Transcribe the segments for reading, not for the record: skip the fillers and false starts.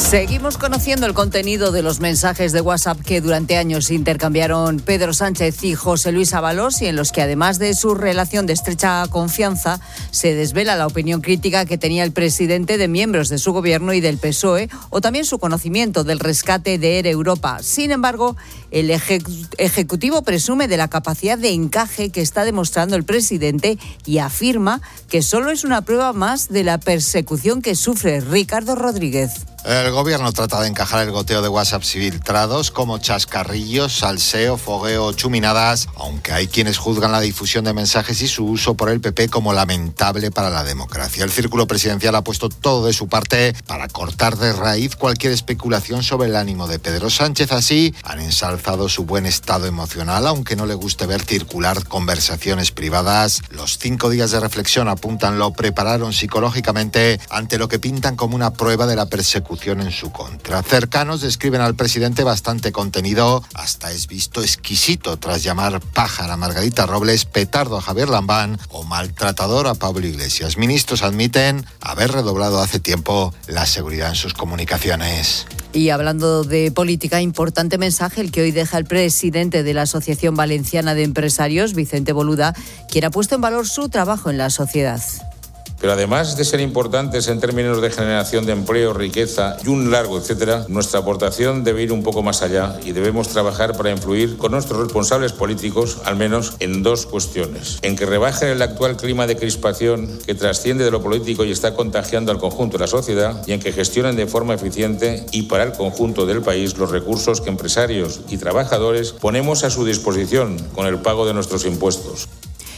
Seguimos conociendo el contenido de los mensajes de WhatsApp que durante años intercambiaron Pedro Sánchez y José Luis Ábalos, y en los que, además de su relación de estrecha confianza, se desvela la opinión crítica que tenía el presidente de miembros de su gobierno y del PSOE, o también su conocimiento del rescate de Air Europa. Sin embargo, el Ejecutivo presume de la capacidad de encaje que está demostrando el presidente y afirma que solo es una prueba más de la persecución que sufre. Ricardo Rodríguez. El gobierno trata de encajar el goteo de WhatsApps filtrados como chascarrillos, salseo, fogueo o chuminadas, aunque hay quienes juzgan la difusión de mensajes y su uso por el PP como lamentable para la democracia. El círculo presidencial ha puesto todo de su parte para cortar de raíz cualquier especulación sobre el ánimo de Pedro Sánchez. Así, han ensalzado su buen estado emocional, aunque no le guste ver circular conversaciones privadas. Los 5 días de reflexión, apuntan, lo prepararon psicológicamente ante lo que pintan como una prueba de la persecución en su contra. Cercanos describen al presidente bastante contenido, hasta es visto exquisito tras llamar pájara a Margarita Robles, petardo a Javier Lambán o maltratador a Pablo Iglesias. Ministros admiten haber redoblado hace tiempo la seguridad en sus comunicaciones. Y hablando de política, importante mensaje el que hoy deja el presidente de la Asociación Valenciana de Empresarios, Vicente Boluda, quien ha puesto en valor su trabajo en la sociedad. Pero además de ser importantes en términos de generación de empleo, riqueza y un largo etcétera, nuestra aportación debe ir un poco más allá y debemos trabajar para influir con nuestros responsables políticos, al menos en 2 cuestiones. En que rebajen el actual clima de crispación que trasciende de lo político y está contagiando al conjunto de la sociedad, y en que gestionen de forma eficiente y para el conjunto del país los recursos que empresarios y trabajadores ponemos a su disposición con el pago de nuestros impuestos.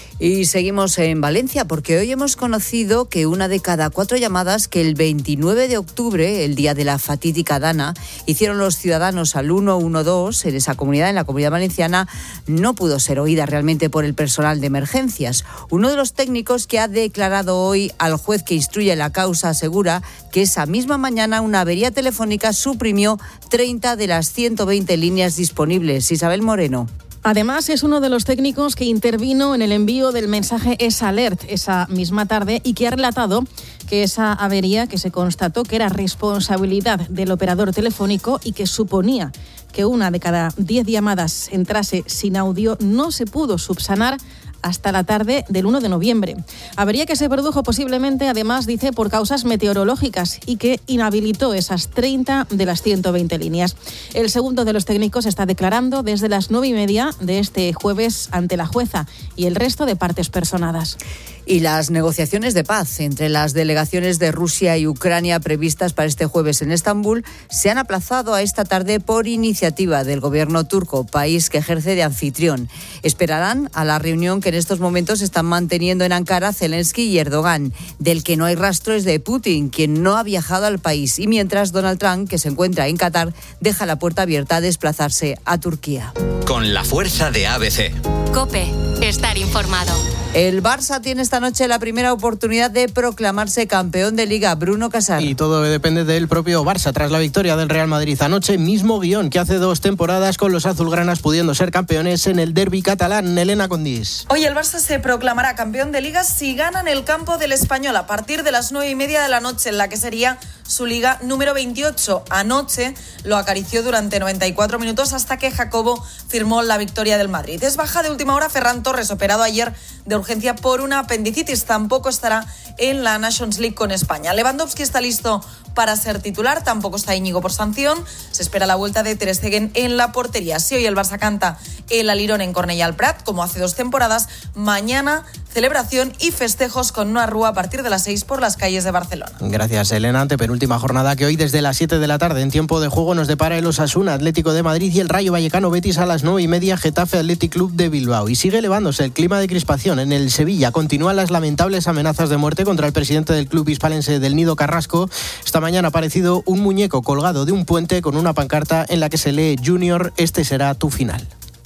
Y seguimos en Valencia porque hoy hemos conocido que 1 de cada 4 llamadas que el 29 de octubre, el día de la fatídica Dana, hicieron los ciudadanos al 112 en esa comunidad, en la Comunidad Valenciana, no pudo ser oída realmente por el personal de emergencias. Uno de los técnicos que ha declarado hoy al juez que instruye la causa asegura que esa misma mañana una avería telefónica suprimió 30 de las 120 líneas disponibles. Isabel Moreno. Además, es uno de los técnicos que intervino en el envío del mensaje S-Alert esa misma tarde y que ha relatado que esa avería que se constató que era responsabilidad del operador telefónico y que suponía que 1 de cada 10 llamadas entrase sin audio no se pudo subsanar hasta la tarde del 1 de noviembre. Avería que se produjo posiblemente, además, dice, por causas meteorológicas y que inhabilitó esas 30 de las 120 líneas. El segundo de los técnicos está declarando desde las 9:30 de este jueves ante la jueza y el resto de partes personadas. Y las negociaciones de paz entre las delegaciones de Rusia y Ucrania previstas para este jueves en Estambul se han aplazado a esta tarde por iniciativa del gobierno turco, país que ejerce de anfitrión. Esperarán a la reunión que en estos momentos están manteniendo en Ankara Zelensky y Erdogan. Del que no hay rastro es de Putin, quien no ha viajado al país. Y mientras Donald Trump, que se encuentra en Qatar, deja la puerta abierta a desplazarse a Turquía. Con la fuerza de ABC. COPE. Estar informado. El Barça tiene esta noche la primera oportunidad de proclamarse campeón de Liga. Bruno Casar. Y todo depende del propio Barça. Tras la victoria del Real Madrid anoche, mismo guión que hace 2 temporadas, con los azulgranas pudiendo ser campeones en el derbi catalán. Elena Condis. Hoy el Barça se proclamará campeón de Liga si gana en el campo del Español a partir de las 9:30 de la noche, en la que sería su Liga número 28. Anoche lo acarició durante 94 minutos hasta que Jacobo firmó la victoria del Madrid. Es baja de última hora Ferran Torres, operado ayer de urgencia por una apendicitis. Tampoco estará en la Nations League con España. Lewandowski está listo para ser titular, tampoco está Íñigo por sanción. Se espera la vuelta de Ter Stegen en la portería. Si hoy el Barça canta el Alirón en Cornellà al Prat, como hace 2 temporadas, mañana celebración y festejos con una rúa a partir de las 6 por las calles de Barcelona. Gracias, Elena. Antepenúltima jornada que hoy desde las 7 de la tarde en tiempo de juego nos depara el Osasuna Atlético de Madrid y el Rayo Vallecano Betis a las 9:30, Getafe Athletic Club de Bilbao. Y sigue elevándose el clima de crispación en el Sevilla. Continúan las lamentables amenazas de muerte contra el presidente del club hispalense del Nido, Carrasco. Esta mañana ha aparecido un muñeco colgado de un puente con una pancarta en la que se lee: Junior, este será tu final.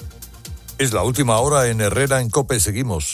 Es la última hora en Herrera en COPE. Seguimos.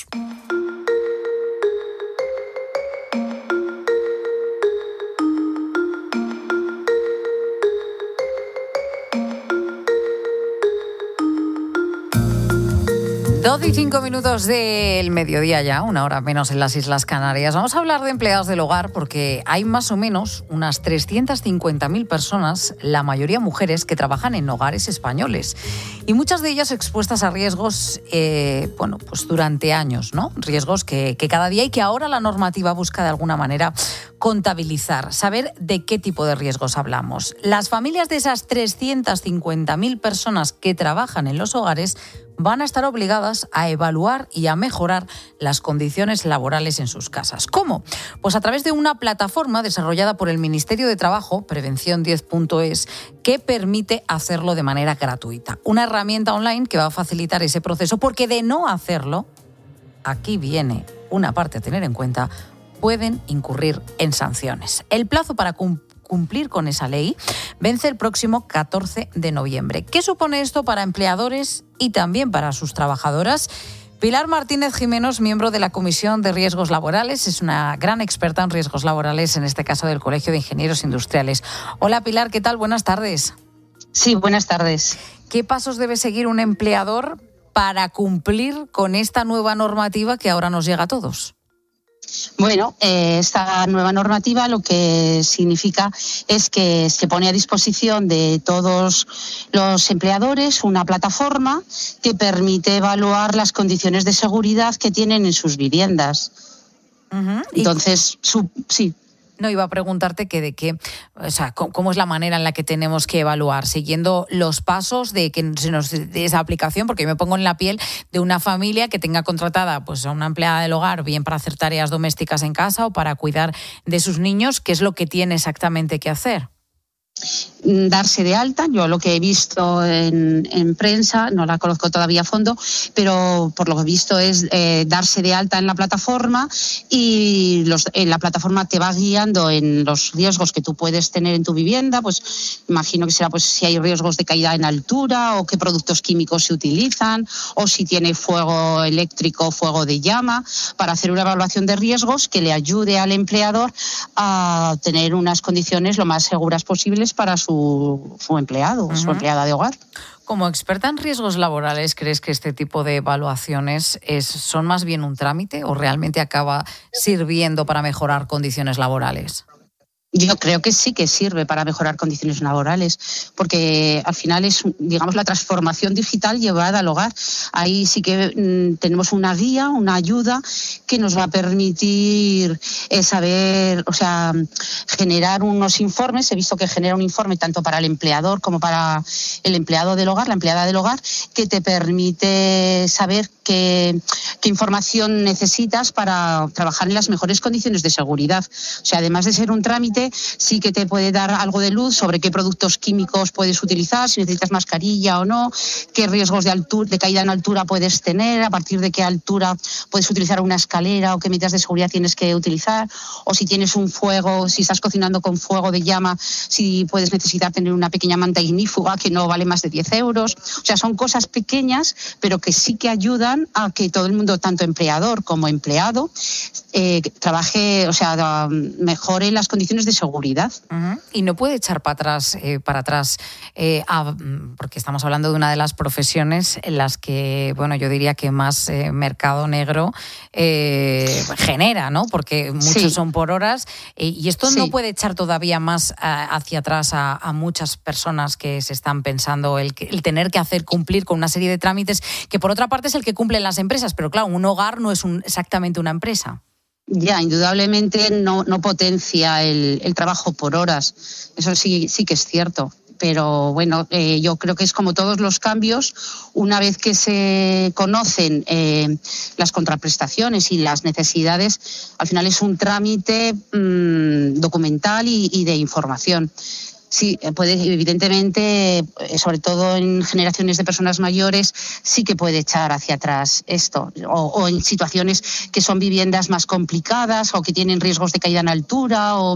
12:05 del mediodía ya, 1 hora menos en las Islas Canarias. Vamos a hablar de empleados del hogar porque hay más o menos unas 350.000 personas, la mayoría mujeres, que trabajan en hogares españoles. Y muchas de ellas expuestas a riesgos, pues durante años, ¿no? Riesgos que cada día y que ahora la normativa busca de alguna manera contabilizar, saber de qué tipo de riesgos hablamos. Las familias de esas 350.000 personas que trabajan en los hogares van a estar obligadas a evaluar y a mejorar las condiciones laborales en sus casas. ¿Cómo? Pues a través de una plataforma desarrollada por el Ministerio de Trabajo, Prevención10.es, que permite hacerlo de manera gratuita. Una herramienta online que va a facilitar ese proceso, porque de no hacerlo, aquí viene una parte a tener en cuenta, pueden incurrir en sanciones. El plazo para cumplir con esa ley vence el próximo 14 de noviembre. ¿Qué supone esto para empleadores y también para sus trabajadoras? Pilar Martínez Jiménez, miembro de la Comisión de Riesgos Laborales, es una gran experta en riesgos laborales, en este caso del Colegio de Ingenieros Industriales. Hola Pilar, ¿qué tal? Buenas tardes. Sí, buenas tardes. ¿Qué pasos debe seguir un empleador para cumplir con esta nueva normativa que ahora nos llega a todos? Bueno, esta nueva normativa lo que significa es que se pone a disposición de todos los empleadores una plataforma que permite evaluar las condiciones de seguridad que tienen en sus viviendas. Uh-huh. Entonces, sí. No, iba a preguntarte cómo es la manera en la que tenemos que evaluar, siguiendo los pasos de que se nos dé esa aplicación, porque yo me pongo en la piel de una familia que tenga contratada pues a una empleada del hogar, bien para hacer tareas domésticas en casa o para cuidar de sus niños. ¿Qué es lo que tiene exactamente que hacer? Darse de alta. Yo lo que he visto en prensa, no la conozco todavía a fondo, pero por lo que he visto es darse de alta en la plataforma y en la plataforma te va guiando en los riesgos que tú puedes tener en tu vivienda. Pues imagino que será pues si hay riesgos de caída en altura o qué productos químicos se utilizan o si tiene fuego eléctrico o fuego de llama, para hacer una evaluación de riesgos que le ayude al empleador a tener unas condiciones lo más seguras posibles para su empleado, su empleada de hogar. Como experta en riesgos laborales, ¿crees que este tipo de evaluaciones son más bien un trámite o realmente acaba sirviendo para mejorar condiciones laborales? Yo creo que sí que sirve para mejorar condiciones laborales, porque al final es, digamos, la transformación digital llevada al hogar. Ahí sí que tenemos una guía, una ayuda que nos va a permitir saber, generar unos informes. He visto que genera un informe tanto para el empleador como para el empleado del hogar, la empleada del hogar, que te permite saber qué información necesitas para trabajar en las mejores condiciones de seguridad. O sea, además de ser un trámite, sí que te puede dar algo de luz sobre qué productos químicos puedes utilizar, si necesitas mascarilla o no, qué riesgos de caída en altura puedes tener, a partir de qué altura puedes utilizar una escalera o qué medidas de seguridad tienes que utilizar, o si tienes un fuego, si estás cocinando con fuego de llama, si puedes necesitar tener una pequeña manta ignífuga que no vale más de 10 euros. O sea, son cosas pequeñas, pero que sí que ayudan a que todo el mundo, tanto empleador como empleado, trabaje, mejore las condiciones de seguridad. Uh-huh. Y no puede echar para atrás, porque estamos hablando de una de las profesiones en las que, yo diría que más mercado negro genera, ¿no? Porque muchos son por horas, y esto no puede echar todavía más hacia atrás a muchas personas que se están pensando el tener que hacer cumplir con una serie de trámites que por otra parte es el que cumplen las empresas, pero claro, un hogar no es exactamente una empresa. Ya, indudablemente no potencia el trabajo por horas. Eso sí que es cierto. Pero bueno, yo creo que es como todos los cambios, una vez que se conocen las contraprestaciones y las necesidades, al final es un trámite documental y de información. Sí, evidentemente, sobre todo en generaciones de personas mayores, sí que puede echar hacia atrás esto, o en situaciones que son viviendas más complicadas o que tienen riesgos de caída en altura, o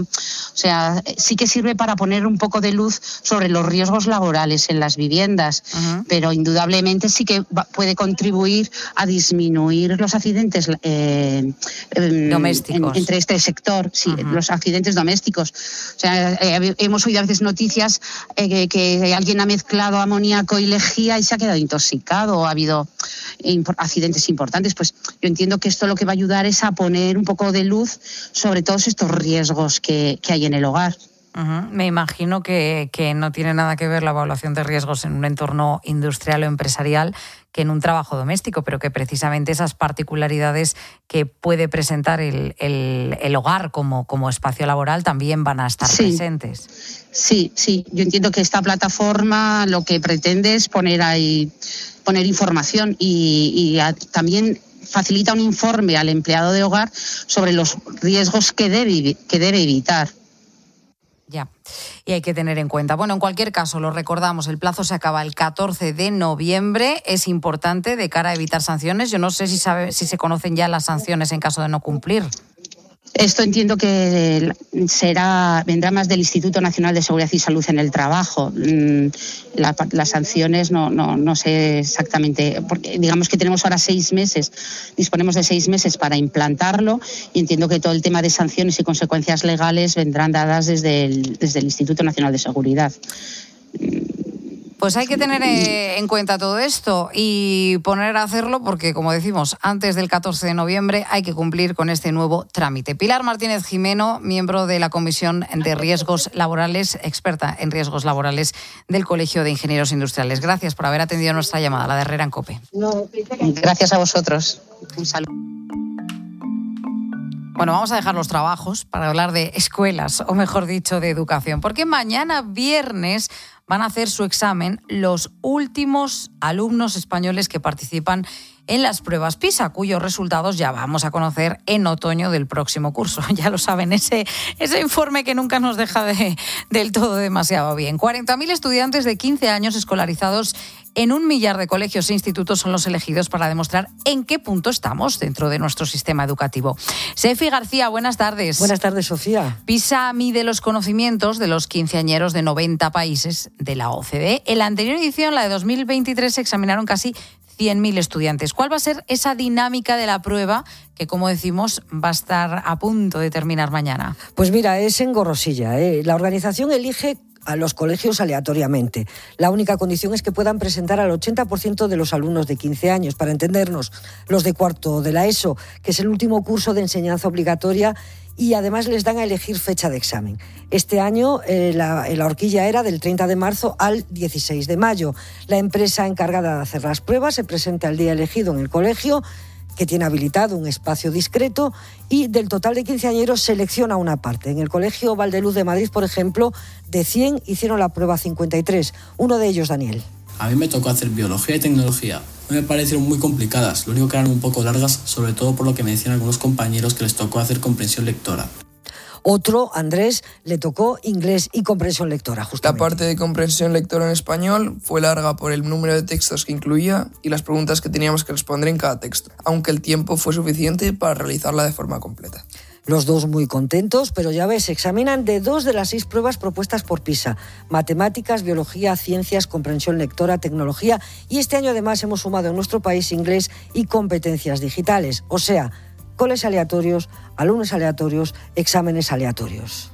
O sea, sí que sirve para poner un poco de luz sobre los riesgos laborales en las viviendas, pero indudablemente sí que puede contribuir a disminuir los accidentes domésticos entre este sector, los accidentes domésticos. O sea, hemos oído a veces noticias que alguien ha mezclado amoníaco y lejía y se ha quedado intoxicado, o ha habido accidentes importantes. Pues yo entiendo que esto lo que va a ayudar es a poner un poco de luz sobre todos estos riesgos que hay en el hogar. Me imagino que no tiene nada que ver la evaluación de riesgos en un entorno industrial o empresarial que en un trabajo doméstico, pero que precisamente esas particularidades que puede presentar el hogar como espacio laboral también van a estar presentes. Sí, yo entiendo que esta plataforma lo que pretende es poner información y también facilita un informe al empleado de hogar sobre los riesgos que debe evitar. Ya, y hay que tener en cuenta. Bueno, en cualquier caso, lo recordamos, el plazo se acaba el 14 de noviembre. Es importante de cara a evitar sanciones. Yo no sé si se conocen ya las sanciones en caso de no cumplir. Esto entiendo que vendrá más del Instituto Nacional de Seguridad y Salud en el Trabajo. Las sanciones no sé exactamente, porque digamos que tenemos ahora 6 meses, disponemos de 6 meses para implantarlo, y entiendo que todo el tema de sanciones y consecuencias legales vendrán dadas desde el Instituto Nacional de Seguridad. Pues hay que tener en cuenta todo esto y poner a hacerlo porque, como decimos, antes del 14 de noviembre hay que cumplir con este nuevo trámite. Pilar Martínez Jimeno, miembro de la Comisión de Riesgos Laborales, experta en riesgos laborales del Colegio de Ingenieros Industriales. Gracias por haber atendido nuestra llamada, la de Herrera en COPE. Gracias a vosotros. Un saludo. Bueno, vamos a dejar los trabajos para hablar de escuelas, o mejor dicho, de educación, porque mañana viernes van a hacer su examen los últimos alumnos españoles que participan en las pruebas PISA, cuyos resultados ya vamos a conocer en otoño del próximo curso. Ya lo saben, ese informe que nunca nos deja del todo demasiado bien. 40.000 estudiantes de 15 años escolarizados en 1 millar de colegios e institutos son los elegidos para demostrar en qué punto estamos dentro de nuestro sistema educativo. Sefi García, buenas tardes. Buenas tardes, Sofía. PISA mide los conocimientos de los quinceañeros de 90 países de la OCDE. En la anterior edición, la de 2023, se examinaron casi 100.000 estudiantes. ¿Cuál va a ser esa dinámica de la prueba que, como decimos, va a estar a punto de terminar mañana? Pues mira, es engorrosilla. La organización elige a los colegios aleatoriamente. La única condición es que puedan presentar al 80% de los alumnos de 15 años. Para entendernos, los de cuarto de la ESO, que es el último curso de enseñanza obligatoria, y además les dan a elegir fecha de examen. Este año la horquilla era del 30 de marzo al 16 de mayo. La empresa encargada de hacer las pruebas se presenta el día elegido en el colegio, que tiene habilitado un espacio discreto, y del total de quinceañeros selecciona una parte. En el Colegio Valdeluz de Madrid, por ejemplo, de 100 hicieron la prueba 53. Uno de ellos, Daniel. A mí me tocó hacer biología y tecnología. No me parecieron muy complicadas, lo único que eran un poco largas, sobre todo por lo que me decían algunos compañeros que les tocó hacer comprensión lectora. Otro, Andrés, le tocó inglés y comprensión lectora, justamente. La parte de comprensión lectora en español fue larga por el número de textos que incluía y las preguntas que teníamos que responder en cada texto, aunque el tiempo fue suficiente para realizarla de forma completa. Los dos muy contentos, pero ya ves, se examinan de 2 de las 6 pruebas propuestas por PISA: matemáticas, biología, ciencias, comprensión lectora, tecnología, y este año además hemos sumado en nuestro país inglés y competencias digitales, o sea, coles aleatorios, alumnos aleatorios, exámenes aleatorios.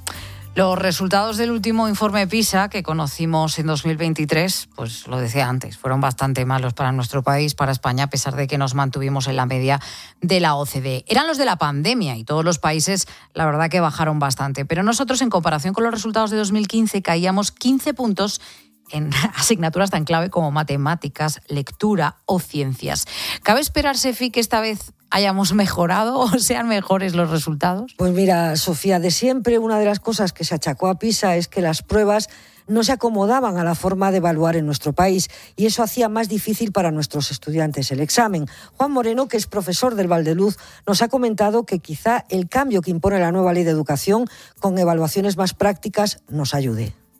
Los resultados del último informe PISA que conocimos en 2023, pues lo decía antes, fueron bastante malos para nuestro país, para España, a pesar de que nos mantuvimos en la media de la OCDE. Eran los de la pandemia y todos los países, la verdad, que bajaron bastante. Pero nosotros, en comparación con los resultados de 2015, caíamos 15 puntos en asignaturas tan clave como matemáticas, lectura o ciencias. ¿Cabe esperar, Sefi, que esta vez hayamos mejorado o sean mejores los resultados? Pues mira, Sofía, de siempre una de las cosas que se achacó a PISA es que las pruebas no se acomodaban a la forma de evaluar en nuestro país, y eso hacía más difícil para nuestros estudiantes el examen. Juan Moreno, que es profesor del Valdeluz, nos ha comentado que quizá el cambio que impone la nueva ley de educación, con evaluaciones más prácticas, nos ayude.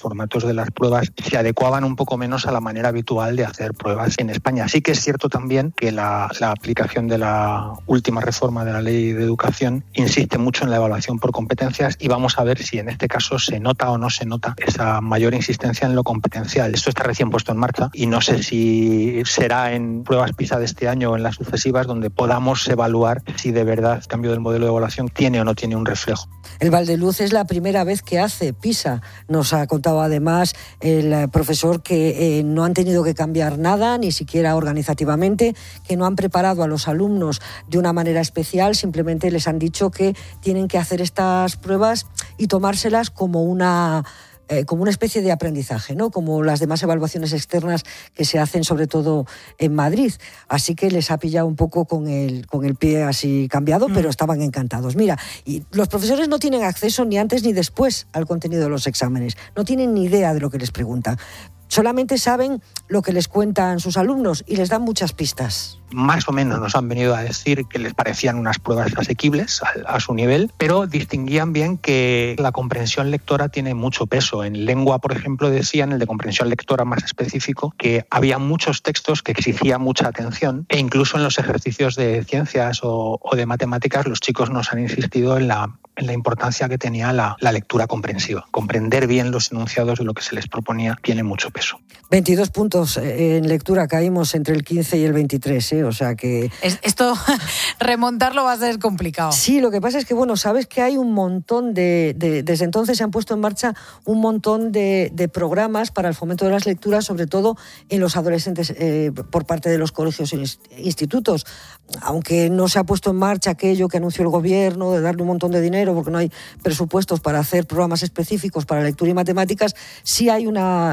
formatos de las pruebas se adecuaban un poco menos a la manera habitual de hacer pruebas en España. Sí que es cierto también que la aplicación de la última reforma de la Ley de Educación insiste mucho en la evaluación por competencias y vamos a ver si en este caso se nota o no se nota esa mayor insistencia en lo competencial. Esto está recién puesto en marcha y no sé si será en pruebas PISA de este año o en las sucesivas donde podamos evaluar si de verdad el cambio del modelo de evaluación tiene o no tiene un reflejo. El Valdeluz es la primera vez que hace PISA. Nos ha contado además el profesor que no han tenido que cambiar nada, ni siquiera organizativamente, que no han preparado a los alumnos de una manera especial, simplemente les han dicho que tienen que hacer estas pruebas y tomárselas como una especie de aprendizaje, ¿no? Como las demás evaluaciones externas que se hacen sobre todo en Madrid. Así que les ha pillado un poco con el pie así cambiado, pero estaban encantados. Mira, y los profesores no tienen acceso ni antes ni después al contenido de los exámenes. No tienen ni idea de lo que les preguntan. Solamente saben lo que les cuentan sus alumnos y les dan muchas pistas. Más o menos nos han venido a decir que les parecían unas pruebas asequibles a su nivel, pero distinguían bien que la comprensión lectora tiene mucho peso. En lengua, por ejemplo, decían, el de comprensión lectora más específico, que había muchos textos que exigían mucha atención e incluso en los ejercicios de ciencias o de matemáticas los chicos nos han insistido en la importancia que tenía la lectura comprensiva. Comprender bien los enunciados de lo que se les proponía tiene mucho peso. 22 puntos en lectura, caímos entre el 15 y el 23, o sea que... Esto, remontarlo va a ser complicado. Sí, lo que pasa es que, bueno, sabes que hay un montón desde entonces se han puesto en marcha un montón de programas para el fomento de las lecturas, sobre todo en los adolescentes por parte de los colegios e institutos. Aunque no se ha puesto en marcha aquello que anunció el gobierno de darle un montón de dinero porque no hay presupuestos para hacer programas específicos para lectura y matemáticas, sí hay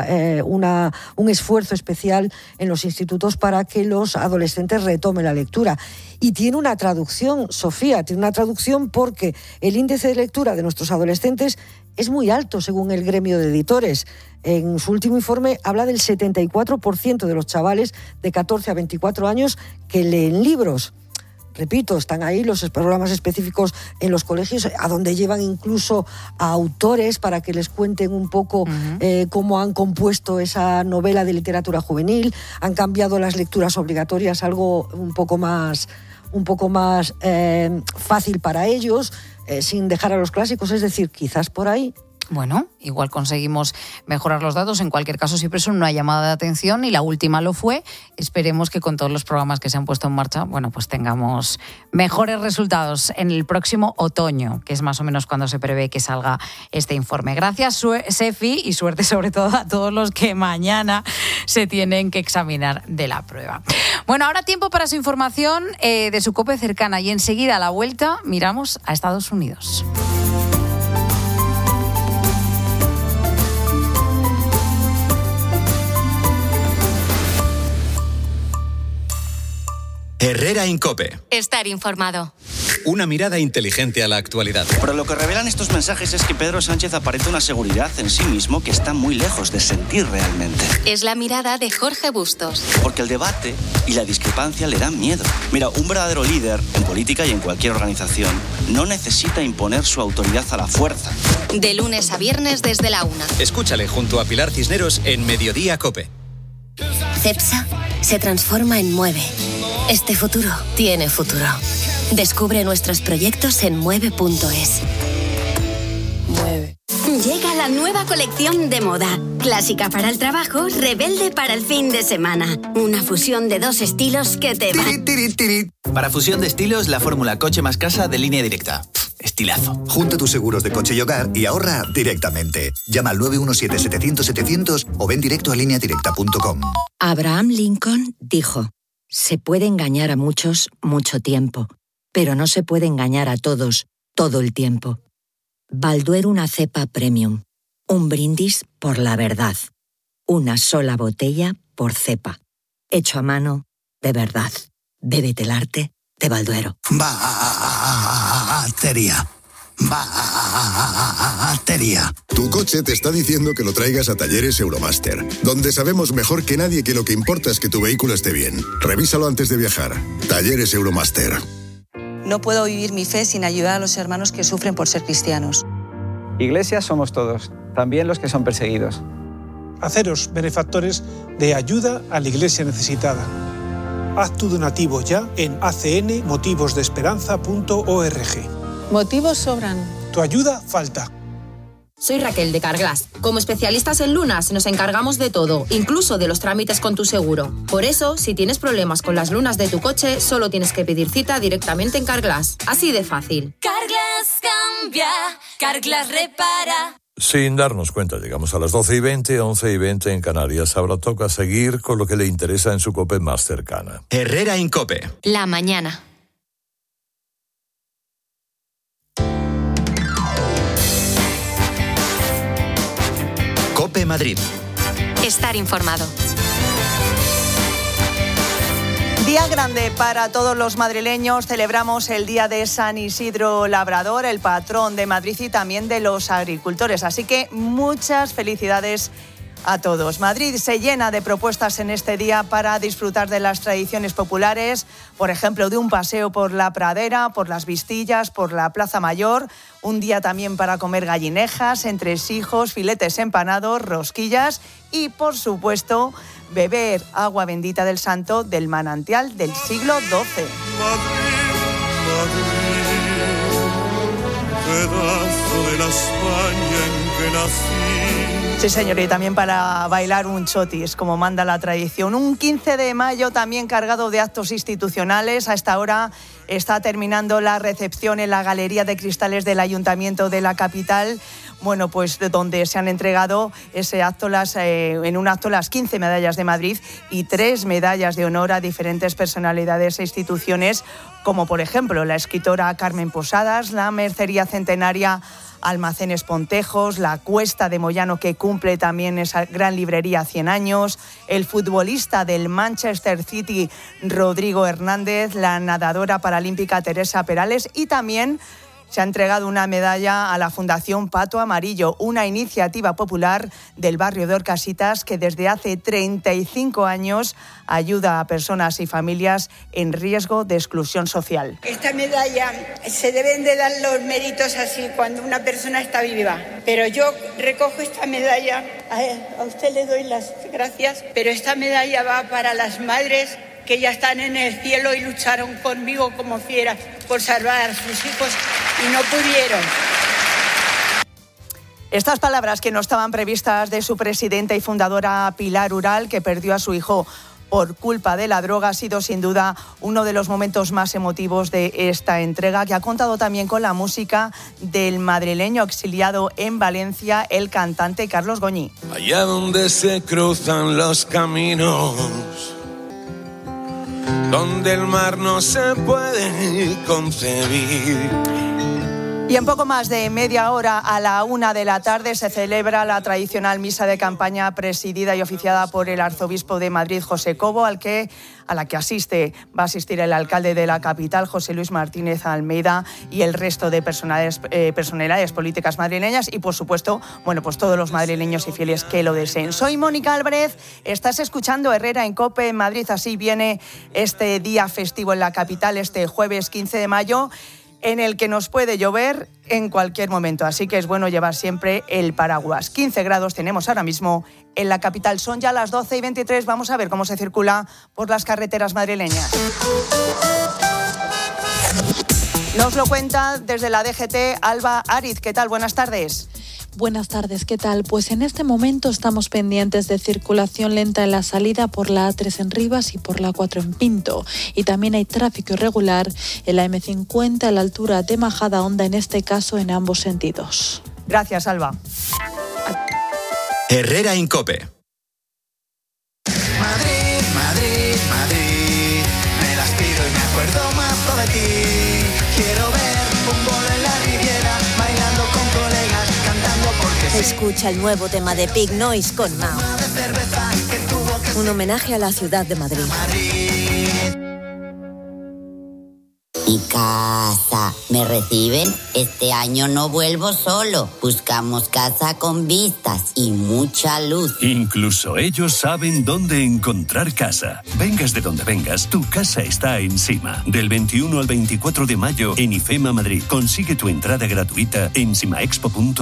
un esfuerzo especial en los institutos para que los adolescentes retomen la lectura. Y tiene una traducción, Sofía, tiene una traducción porque el índice de lectura de nuestros adolescentes es muy alto según el gremio de editores. En su último informe habla del 74% de los chavales de 14 a 24 años que leen libros. Repito, están ahí los programas específicos en los colegios, a donde llevan incluso a autores para que les cuenten un poco cómo han compuesto esa novela de literatura juvenil. Han cambiado las lecturas obligatorias, algo un poco más fácil para ellos, sin dejar a los clásicos. Es decir, quizás por ahí... Bueno, igual conseguimos mejorar los datos. En cualquier caso, siempre es una llamada de atención y la última lo fue. Esperemos que con todos los programas que se han puesto en marcha, bueno, pues tengamos mejores resultados en el próximo otoño, que es más o menos cuando se prevé que salga este informe. Gracias, Sefi, y suerte sobre todo a todos los que mañana se tienen que examinar de la prueba. Bueno, ahora tiempo para su información de su COPE cercana y enseguida a la vuelta miramos a Estados Unidos. Herrera en COPE. Estar informado. Una mirada inteligente a la actualidad. Pero lo que revelan estos mensajes es que Pedro Sánchez aparenta una seguridad en sí mismo que está muy lejos de sentir realmente. Es la mirada de Jorge Bustos. Porque el debate y la discrepancia le dan miedo. Mira, un verdadero líder, en política y en cualquier organización, no necesita imponer su autoridad a la fuerza. De lunes a viernes desde la 1. Escúchale junto a Pilar Cisneros en Mediodía COPE. CEPSA se transforma en Mueve. Este futuro tiene futuro. Descubre nuestros proyectos en mueve.es. Mueve. Llega la nueva colección de moda. Clásica para el trabajo, rebelde para el fin de semana. Una fusión de dos estilos que te va... Para fusión de estilos, la fórmula coche más casa de Línea Directa. Estilazo. Junta tus seguros de coche y hogar y ahorra directamente. Llama al 917-700-700 o ven directo a lineadirecta.com. Abraham Lincoln dijo: se puede engañar a muchos mucho tiempo, pero no se puede engañar a todos todo el tiempo. Balduero, una cepa premium. Un brindis por la verdad. Una sola botella por cepa. Hecho a mano, de verdad. Bébete el arte de Balduero. Batería. Tu coche te está diciendo que lo traigas a Talleres Euromaster, donde sabemos mejor que nadie que lo que importa es que tu vehículo esté bien. Revísalo antes de viajar. Talleres Euromaster. No puedo vivir mi fe sin ayudar a los hermanos que sufren por ser cristianos. Iglesia somos todos. también los que son perseguidos. Haceros benefactores de ayuda a la Iglesia necesitada. Haz tu donativo ya en acnmotivosdeesperanza.org. Motivos sobran. Tu ayuda falta. Soy Raquel de Carglass. Como especialistas en lunas nos encargamos de todo, incluso de los trámites con tu seguro. Por eso, si tienes problemas con las lunas de tu coche, solo tienes que pedir cita directamente en Carglass. Así de fácil. Carglass cambia, Carglass repara. Sin darnos cuenta, llegamos a las 12:20, 11:20 en Canarias. Ahora toca seguir con lo que le interesa en su COPE más cercana. Herrera Incope. La mañana. COPE Madrid. Estar informado. Día grande para todos los madrileños. Celebramos el Día de San Isidro Labrador, el patrón de Madrid y también de los agricultores. Así que muchas felicidades a todos. Madrid se llena de propuestas en este día para disfrutar de las tradiciones populares, por ejemplo, de un paseo por la pradera, por las Vistillas, por la Plaza Mayor. Un día también para comer gallinejas, entresijos, filetes empanados, rosquillas y, por supuesto, beber agua bendita del santo del manantial del siglo XII. Madrid, pedazo de la España en que nací. Sí, señor, y también para bailar un chotis, como manda la tradición. Un 15 de mayo también cargado de actos institucionales. A esta hora está terminando la recepción en la Galería de Cristales del Ayuntamiento de la capital. Bueno, pues donde se han entregado ese acto, en un acto las 15 medallas de Madrid y 3 medallas de honor a diferentes personalidades e instituciones, como por ejemplo la escritora Carmen Posadas, la mercería centenaria Almacenes Pontejos, la Cuesta de Moyano, que cumple también esa gran librería 100 años, el futbolista del Manchester City Rodrigo Hernández, la nadadora paralímpica Teresa Perales y también se ha entregado una medalla a la Fundación Pato Amarillo, una iniciativa popular del barrio de Orcasitas que desde hace 35 años ayuda a personas y familias en riesgo de exclusión social. Esta medalla se deben de dar los méritos así cuando una persona está viva, pero yo recojo esta medalla, a usted le doy las gracias, pero esta medalla va para las madres que ya están en el cielo y lucharon conmigo como fieras por salvar a sus hijos y no pudieron. Estas palabras que no estaban previstas de su presidenta y fundadora Pilar Ural, que perdió a su hijo por culpa de la droga, ha sido sin duda uno de los momentos más emotivos de esta entrega, que ha contado también con la música del madrileño exiliado en Valencia, el cantante Carlos Goñi. Allá donde se cruzan los caminos, donde el mar no se puede concebir. Y en poco más de media hora, a la 1 de la tarde, se celebra la tradicional misa de campaña presidida y oficiada por el arzobispo de Madrid, José Cobo, a la que va a asistir el alcalde de la capital, José Luis Martínez Almeida, y el resto de personalidades políticas madrileñas y, por supuesto, bueno, pues todos los madrileños y fieles que lo deseen. Soy Mónica Álvarez, estás escuchando Herrera en COPE en Madrid. Así viene este día festivo en la capital, este jueves 15 de mayo, en el que nos puede llover en cualquier momento, así que es bueno llevar siempre el paraguas. 15 grados tenemos ahora mismo en la capital. Son ya las 12:23, vamos a ver cómo se circula por las carreteras madrileñas. Nos lo cuenta desde la DGT Alba Ariz. ¿Qué tal? Buenas tardes. Buenas tardes, ¿qué tal? Pues en este momento estamos pendientes de circulación lenta en la salida por la A3 en Rivas y por la A4 en Pinto. Y también hay tráfico irregular en la M50 a la altura de Majadahonda, en este caso en ambos sentidos. Gracias, Alba. Herrera Incope. Madrid, Madrid, Madrid, me las tiro y me acuerdo más de ti. Quiero ver fútbol en la Riviera, bailando con colegas, cantando porque Escucha el nuevo tema de Big Noise con Mao. Un homenaje a la ciudad de Madrid. Mi casa, ¿me reciben? Este año no vuelvo solo. Buscamos casa con vistas y mucha luz. Incluso ellos saben dónde encontrar casa. Vengas de donde vengas, tu casa está encima. Del 21 al 24 de mayo en IFEMA Madrid. Consigue tu entrada gratuita en simaexpo.com.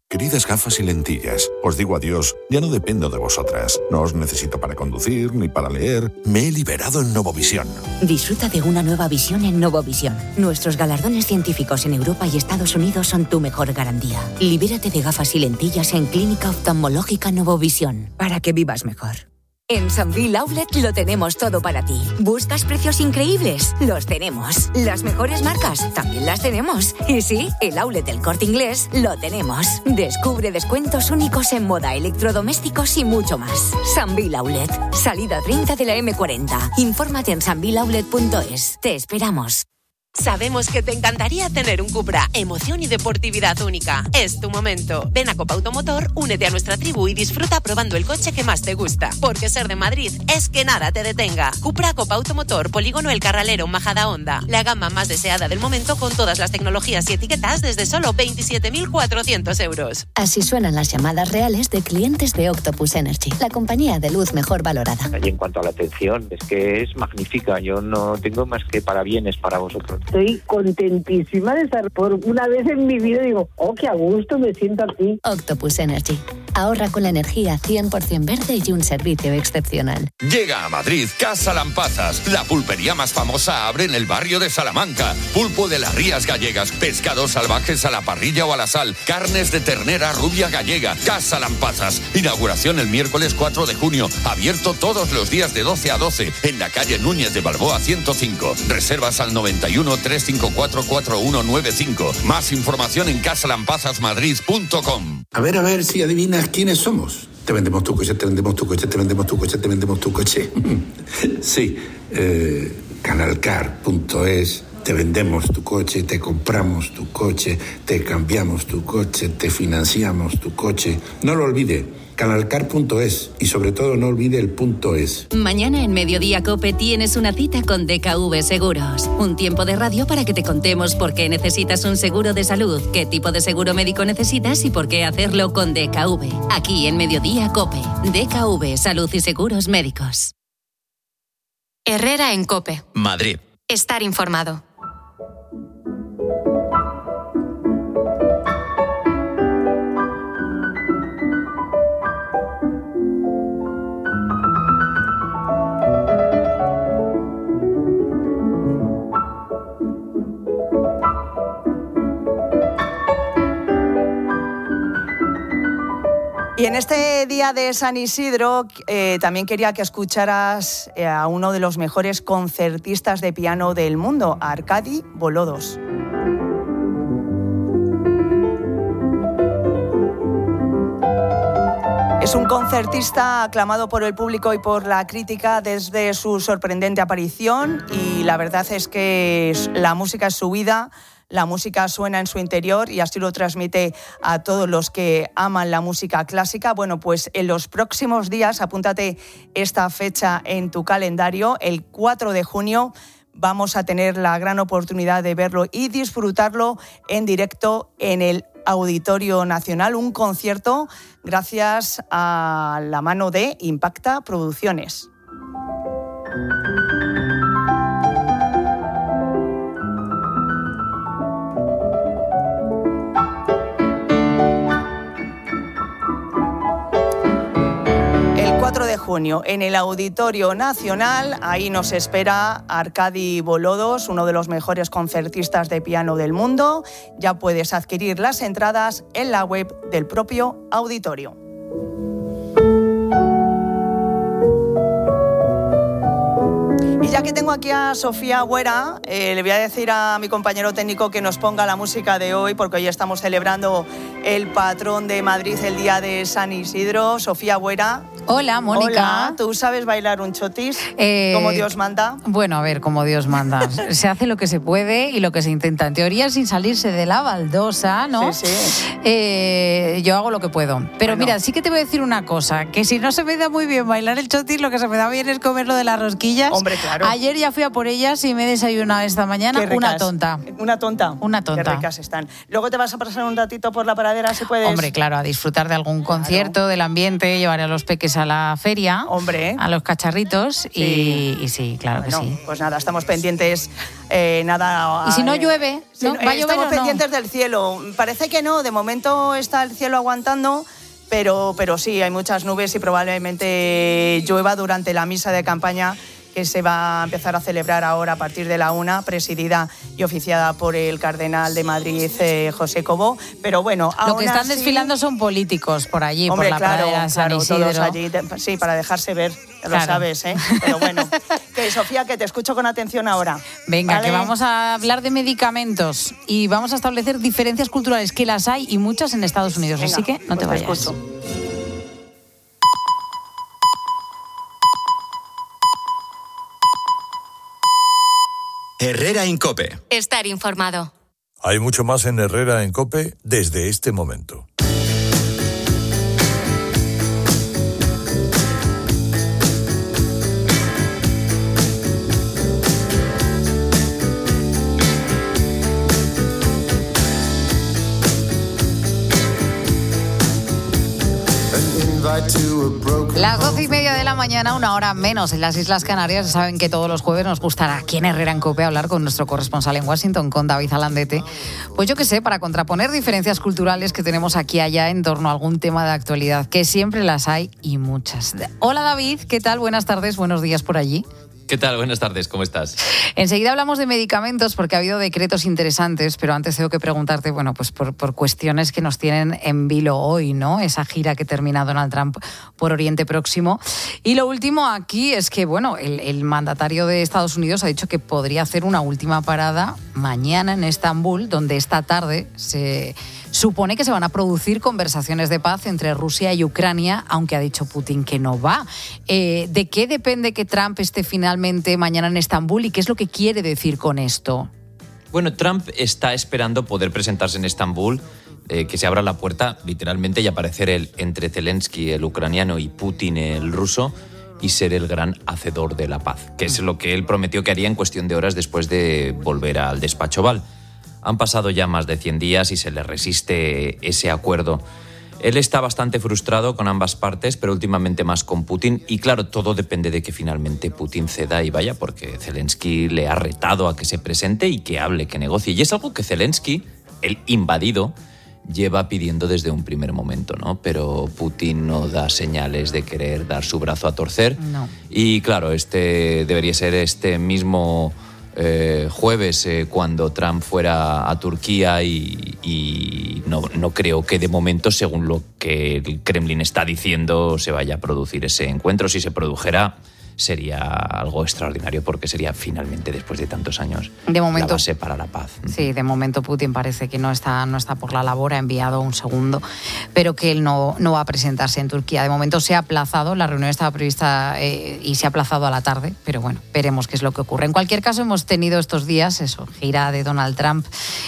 Queridas gafas y lentillas, os digo adiós, ya no dependo de vosotras. No os necesito para conducir ni para leer. Me he liberado en Novovisión. Disfruta de una nueva visión en Novovisión. Nuestros galardones científicos en Europa y Estados Unidos son tu mejor garantía. Libérate de gafas y lentillas en Clínica Oftalmológica Novovisión, para que vivas mejor. En Sambil Outlet lo tenemos todo para ti. ¿Buscas precios increíbles? Los tenemos. ¿Las mejores marcas? También las tenemos. Y sí, el outlet del Corte Inglés lo tenemos. Descubre descuentos únicos en moda, electrodomésticos y mucho más. Sambil Outlet. Salida 30 de la M40. Infórmate en sambiloutlet.es. Te esperamos. Sabemos que te encantaría tener un Cupra, emoción y deportividad única. Es tu momento. Ven a Copa Automotor, únete a nuestra tribu y disfruta probando el coche que más te gusta. Porque ser de Madrid es que nada te detenga. Cupra Copa Automotor, Polígono El Carralero, Majadahonda. La gama más deseada del momento con todas las tecnologías y etiquetas desde solo 27.400 euros. Así suenan las llamadas reales de clientes de Octopus Energy, la compañía de luz mejor valorada. Y en cuanto a la atención, es que es magnífica. Yo no tengo más que parabienes para vosotros. Estoy contentísima de estar por una vez en mi vida. Digo, qué a gusto me siento aquí. Octopus Energy. Ahorra con la energía 100% verde y un servicio excepcional. Llega a Madrid Casa Lampazas, la pulpería más famosa abre en el barrio de Salamanca. Pulpo de las rías gallegas, pescados salvajes a la parrilla o a la sal, carnes de ternera rubia gallega. Casa Lampazas, inauguración el miércoles 4 de junio, abierto todos los días de 12 a 12, en la calle Núñez de Balboa 105. Reservas al 91 354 4195. Más información en casalampazasmadrid.com. A ver si adivinas quiénes somos. Te vendemos tu coche, te vendemos tu coche, te vendemos tu coche, te vendemos tu coche. Sí, canalcar.es. Te vendemos tu coche, te compramos tu coche, te cambiamos tu coche, te financiamos tu coche. No lo olvide. Canalcar.es y sobre todo no olvide el .es. Mañana en Mediodía COPE tienes una cita con DKV Seguros. Un tiempo de radio para que te contemos por qué necesitas un seguro de salud, qué tipo de seguro médico necesitas y por qué hacerlo con DKV. Aquí en Mediodía COPE. DKV Salud y Seguros Médicos. Herrera en COPE. Madrid. Estar informado. Y en este día de San Isidro también quería que escucharas a uno de los mejores concertistas de piano del mundo, a Arkady Volodos. Es un concertista aclamado por el público y por la crítica desde su sorprendente aparición, y la verdad es que la música es su vida. La música suena en su interior y así lo transmite a todos los que aman la música clásica. Bueno, pues en los próximos días, apúntate esta fecha en tu calendario, el 4 de junio, vamos a tener la gran oportunidad de verlo y disfrutarlo en directo en el Auditorio Nacional, un concierto gracias a la mano de Impacta Producciones. El 4 de junio en el Auditorio Nacional, ahí nos espera Arkady Volodos, uno de los mejores concertistas de piano del mundo. Ya puedes adquirir las entradas en la web del propio auditorio. Y ya que tengo aquí a Sofía Güera, le voy a decir a mi compañero técnico que nos ponga la música de hoy, porque hoy estamos celebrando el patrón de Madrid, el día de San Isidro. Sofía Güera. Hola, Mónica. Hola, ¿tú sabes bailar un chotis como Dios manda? Bueno, a ver, como Dios manda. Se hace lo que se puede y lo que se intenta. En teoría, sin salirse de la baldosa, ¿no? Sí, sí. Yo hago lo que puedo. Pero bueno, mira, sí que te voy a decir una cosa, que si no se me da muy bien bailar el chotis, lo que se me da bien es comer lo de las rosquillas. Hombre, claro. Ayer ya fui a por ellas y me he desayunado esta mañana una tonta. ¿Una tonta? Una tonta. Qué ricas están. Luego te vas a pasar un ratito por la paradera, si puedes. Hombre, claro, a disfrutar de algún concierto, del ambiente, llevaré a los peques irse a la feria, a los cacharritos, Sí. y sí, claro que sí. Pues nada, estamos pendientes, nada... ¿Y si no llueve? ¿No? ¿Va a llover estamos o no? pendientes del cielo. Parece que no, de momento está el cielo aguantando, pero sí, hay muchas nubes y probablemente llueva durante la misa de campaña que se va a empezar a celebrar ahora a partir de la 1, presidida y oficiada por el cardenal de Madrid, José Cobó. Pero bueno, Lo que están así, desfilando son políticos por allí, hombre, por la claro, pradera de San Isidro. todos allí, sí, para dejarse ver, lo Claro. sabes, ¿eh? Pero bueno, que Sofía, que te escucho con atención ahora. Venga, ¿Vale? que vamos a hablar de medicamentos y vamos a establecer diferencias culturales, que las hay y muchas en Estados Unidos, Venga, así que no te pues te vayas. escucho. Herrera Incope. Estar informado. Hay mucho más en Herrera en COPE desde este momento. Las 12:30 de la mañana, una hora menos en las Islas Canarias. Saben que todos los jueves nos gustará aquí en Herrera en COPE hablar con nuestro corresponsal en Washington, con David Alandete. Pues yo qué sé, para contraponer diferencias culturales que tenemos aquí y allá en torno a algún tema de actualidad, que siempre las hay y muchas. Hola David, ¿qué tal? Buenas tardes, buenos días por allí. ¿Qué tal? Buenas tardes, ¿cómo estás? Enseguida hablamos de medicamentos porque ha habido decretos interesantes, pero antes tengo que preguntarte, bueno, pues por cuestiones que nos tienen en vilo hoy, ¿no? Esa gira que termina Donald Trump por Oriente Próximo. Y lo último aquí es que, bueno, el mandatario de Estados Unidos ha dicho que podría hacer una última parada mañana en Estambul, donde esta tarde se supone que se van a producir conversaciones de paz entre Rusia y Ucrania, aunque ha dicho Putin que no va. ¿De qué depende que Trump esté finalmente mañana en Estambul y qué es lo que quiere decir con esto? Bueno, Trump está esperando poder presentarse en Estambul, que se abra la puerta literalmente y aparecer entre Zelensky, el ucraniano, y Putin, el ruso, y ser el gran hacedor de la paz, que es lo que él prometió que haría en cuestión de horas después de volver al despacho Oval. Han pasado ya más de 100 días y se le resiste ese acuerdo. Él está bastante frustrado con ambas partes, pero últimamente más con Putin. Y claro, todo depende de que finalmente Putin ceda y vaya, porque Zelensky le ha retado a que se presente y que hable, que negocie. Y es algo que Zelensky, el invadido, lleva pidiendo desde un primer momento, ¿no? Pero Putin no da señales de querer dar su brazo a torcer. No. Y claro, debería ser este mismo jueves cuando Trump fuera a Turquía y no creo que de momento, según lo que el Kremlin está diciendo, se vaya a producir ese encuentro. Si se produjera, sería algo extraordinario porque sería finalmente, después de tantos años, De momento, la base para la paz. Sí, de momento Putin parece que no está por la labor, ha enviado un segundo, pero que él no va a presentarse en Turquía. De momento se ha aplazado, la reunión estaba prevista y se ha aplazado a la tarde, pero bueno, veremos qué es lo que ocurre. En cualquier caso, hemos tenido estos días, gira de Donald Trump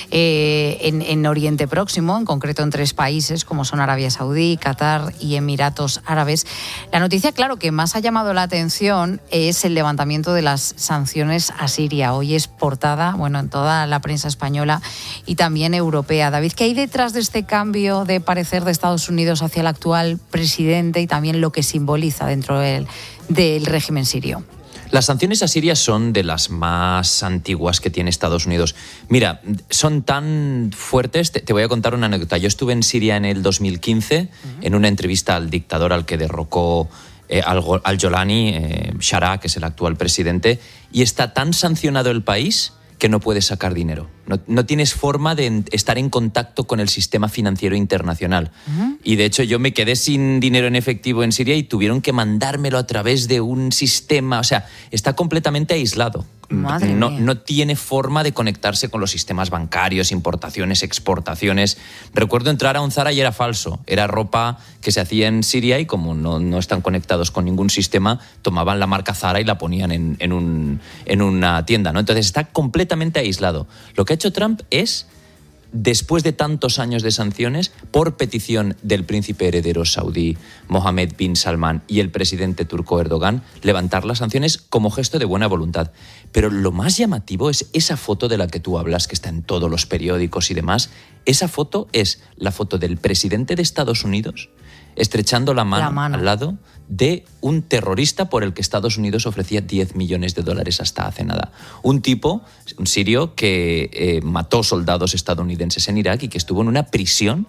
en Oriente Próximo, en concreto en 3 países, como son Arabia Saudí, Qatar y Emiratos Árabes. La noticia, claro, que más ha llamado la atención es el levantamiento de las sanciones a Siria. Hoy es portada, bueno, en toda la prensa española y también europea. David, ¿qué hay detrás de este cambio de parecer de Estados Unidos hacia el actual presidente y también lo que simboliza dentro del régimen sirio? Las sanciones a Siria son de las más antiguas que tiene Estados Unidos. Mira, son tan fuertes, te voy a contar una anécdota. Yo estuve en Siria en el 2015 en una entrevista al dictador al que derrocó al-Jolani, Sharaa, que es el actual presidente, y está tan sancionado el país que no puedes sacar dinero. No tienes forma de estar en contacto con el sistema financiero internacional. Y de hecho yo me quedé sin dinero en efectivo en Siria y tuvieron que mandármelo a través de un sistema. O sea, está completamente aislado. No tiene forma de conectarse con los sistemas bancarios, importaciones, exportaciones. Recuerdo entrar a un Zara y era falso. Era ropa que se hacía en Siria y como no están conectados con ningún sistema, tomaban la marca Zara y la ponían en una tienda, ¿no? Entonces está completamente aislado. Lo que ha hecho Trump es, después de tantos años de sanciones, por petición del príncipe heredero saudí Mohammed bin Salman y el presidente turco Erdogan, levantar las sanciones como gesto de buena voluntad. Pero lo más llamativo es esa foto de la que tú hablas, que está en todos los periódicos y demás. Esa foto es la foto del presidente de Estados Unidos estrechando la mano al lado de un terrorista por el que Estados Unidos ofrecía $10 millones hasta hace nada. Un tipo, un sirio, que mató soldados estadounidenses en Irak y que estuvo en una prisión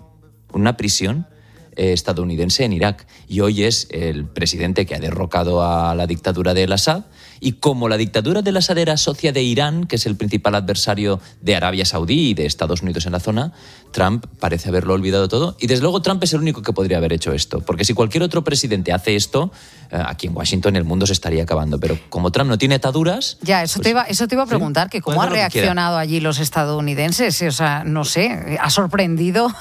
estadounidense en Irak. Y hoy es el presidente que ha derrocado a la dictadura de al-Assad. Y como la dictadura de al-Assad era socia de Irán, que es el principal adversario de Arabia Saudí y de Estados Unidos en la zona, Trump parece haberlo olvidado todo. Y desde luego Trump es el único que podría haber hecho esto. Porque si cualquier otro presidente hace esto, aquí en Washington el mundo se estaría acabando. Pero como Trump no tiene ataduras... Ya, eso te iba a preguntar, que cómo ha reaccionado allí los estadounidenses. O sea, no sé, ¿ha sorprendido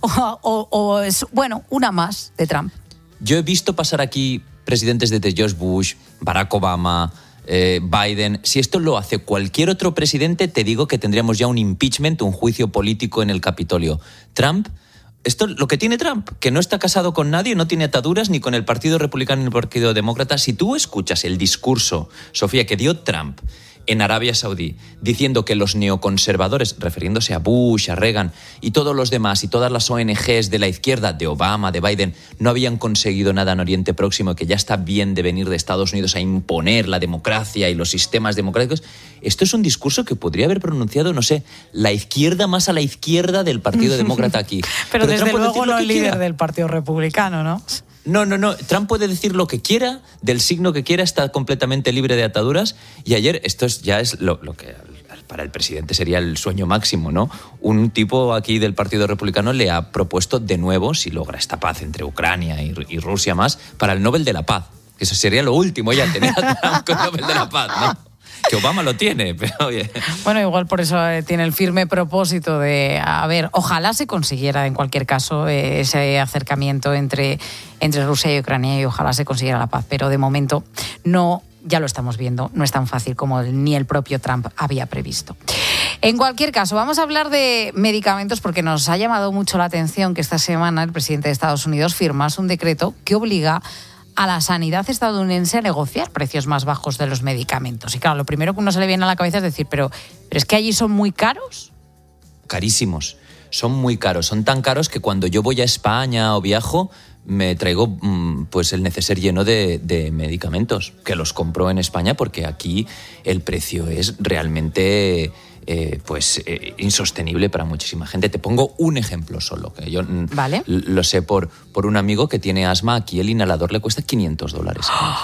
o es, bueno, una más de Trump? Yo he visto pasar aquí presidentes desde George Bush, Barack Obama, Biden. Si esto lo hace cualquier otro presidente, te digo que tendríamos ya un impeachment, un juicio político en el Capitolio. Trump, esto lo que tiene Trump, que no está casado con nadie, no tiene ataduras ni con el Partido Republicano ni el Partido Demócrata. Si tú escuchas el discurso, Sofía, que dio Trump en Arabia Saudí, diciendo que los neoconservadores, refiriéndose a Bush, a Reagan y todos los demás y todas las ONGs de la izquierda, de Obama, de Biden, no habían conseguido nada en Oriente Próximo, que ya está bien de venir de Estados Unidos a imponer la democracia y los sistemas democráticos. Esto es un discurso que podría haber pronunciado, no sé, la izquierda más a la izquierda del Partido Demócrata aquí. Pero desde luego no el líder del Partido Republicano, ¿no? No. Trump puede decir lo que quiera, del signo que quiera, está completamente libre de ataduras. Y ayer, esto ya es lo que para el presidente sería el sueño máximo, ¿no? Un tipo aquí del Partido Republicano le ha propuesto de nuevo, si logra esta paz entre Ucrania y Rusia más, para el Nobel de la Paz. Eso sería lo último ya, tener a Trump con el Nobel de la Paz, ¿no? Que Obama lo tiene, pero oye. Bueno, igual por eso tiene el firme propósito de, a ver, ojalá se consiguiera en cualquier caso ese acercamiento entre Rusia y Ucrania y ojalá se consiguiera la paz, pero de momento no, ya lo estamos viendo, no es tan fácil como ni el propio Trump había previsto. En cualquier caso, vamos a hablar de medicamentos porque nos ha llamado mucho la atención que esta semana el presidente de Estados Unidos firmase un decreto que obliga a la sanidad estadounidense a negociar precios más bajos de los medicamentos. Y claro, lo primero que uno se le viene a la cabeza es decir, pero ¿es que allí son muy caros? Carísimos, son muy caros. Son tan caros que cuando yo voy a España o viajo, me traigo pues el neceser lleno de medicamentos, que los compro en España porque aquí el precio es realmente... insostenible para muchísima gente. Te pongo un ejemplo solo, que yo lo sé por un amigo que tiene asma. Aquí el inhalador le cuesta $500.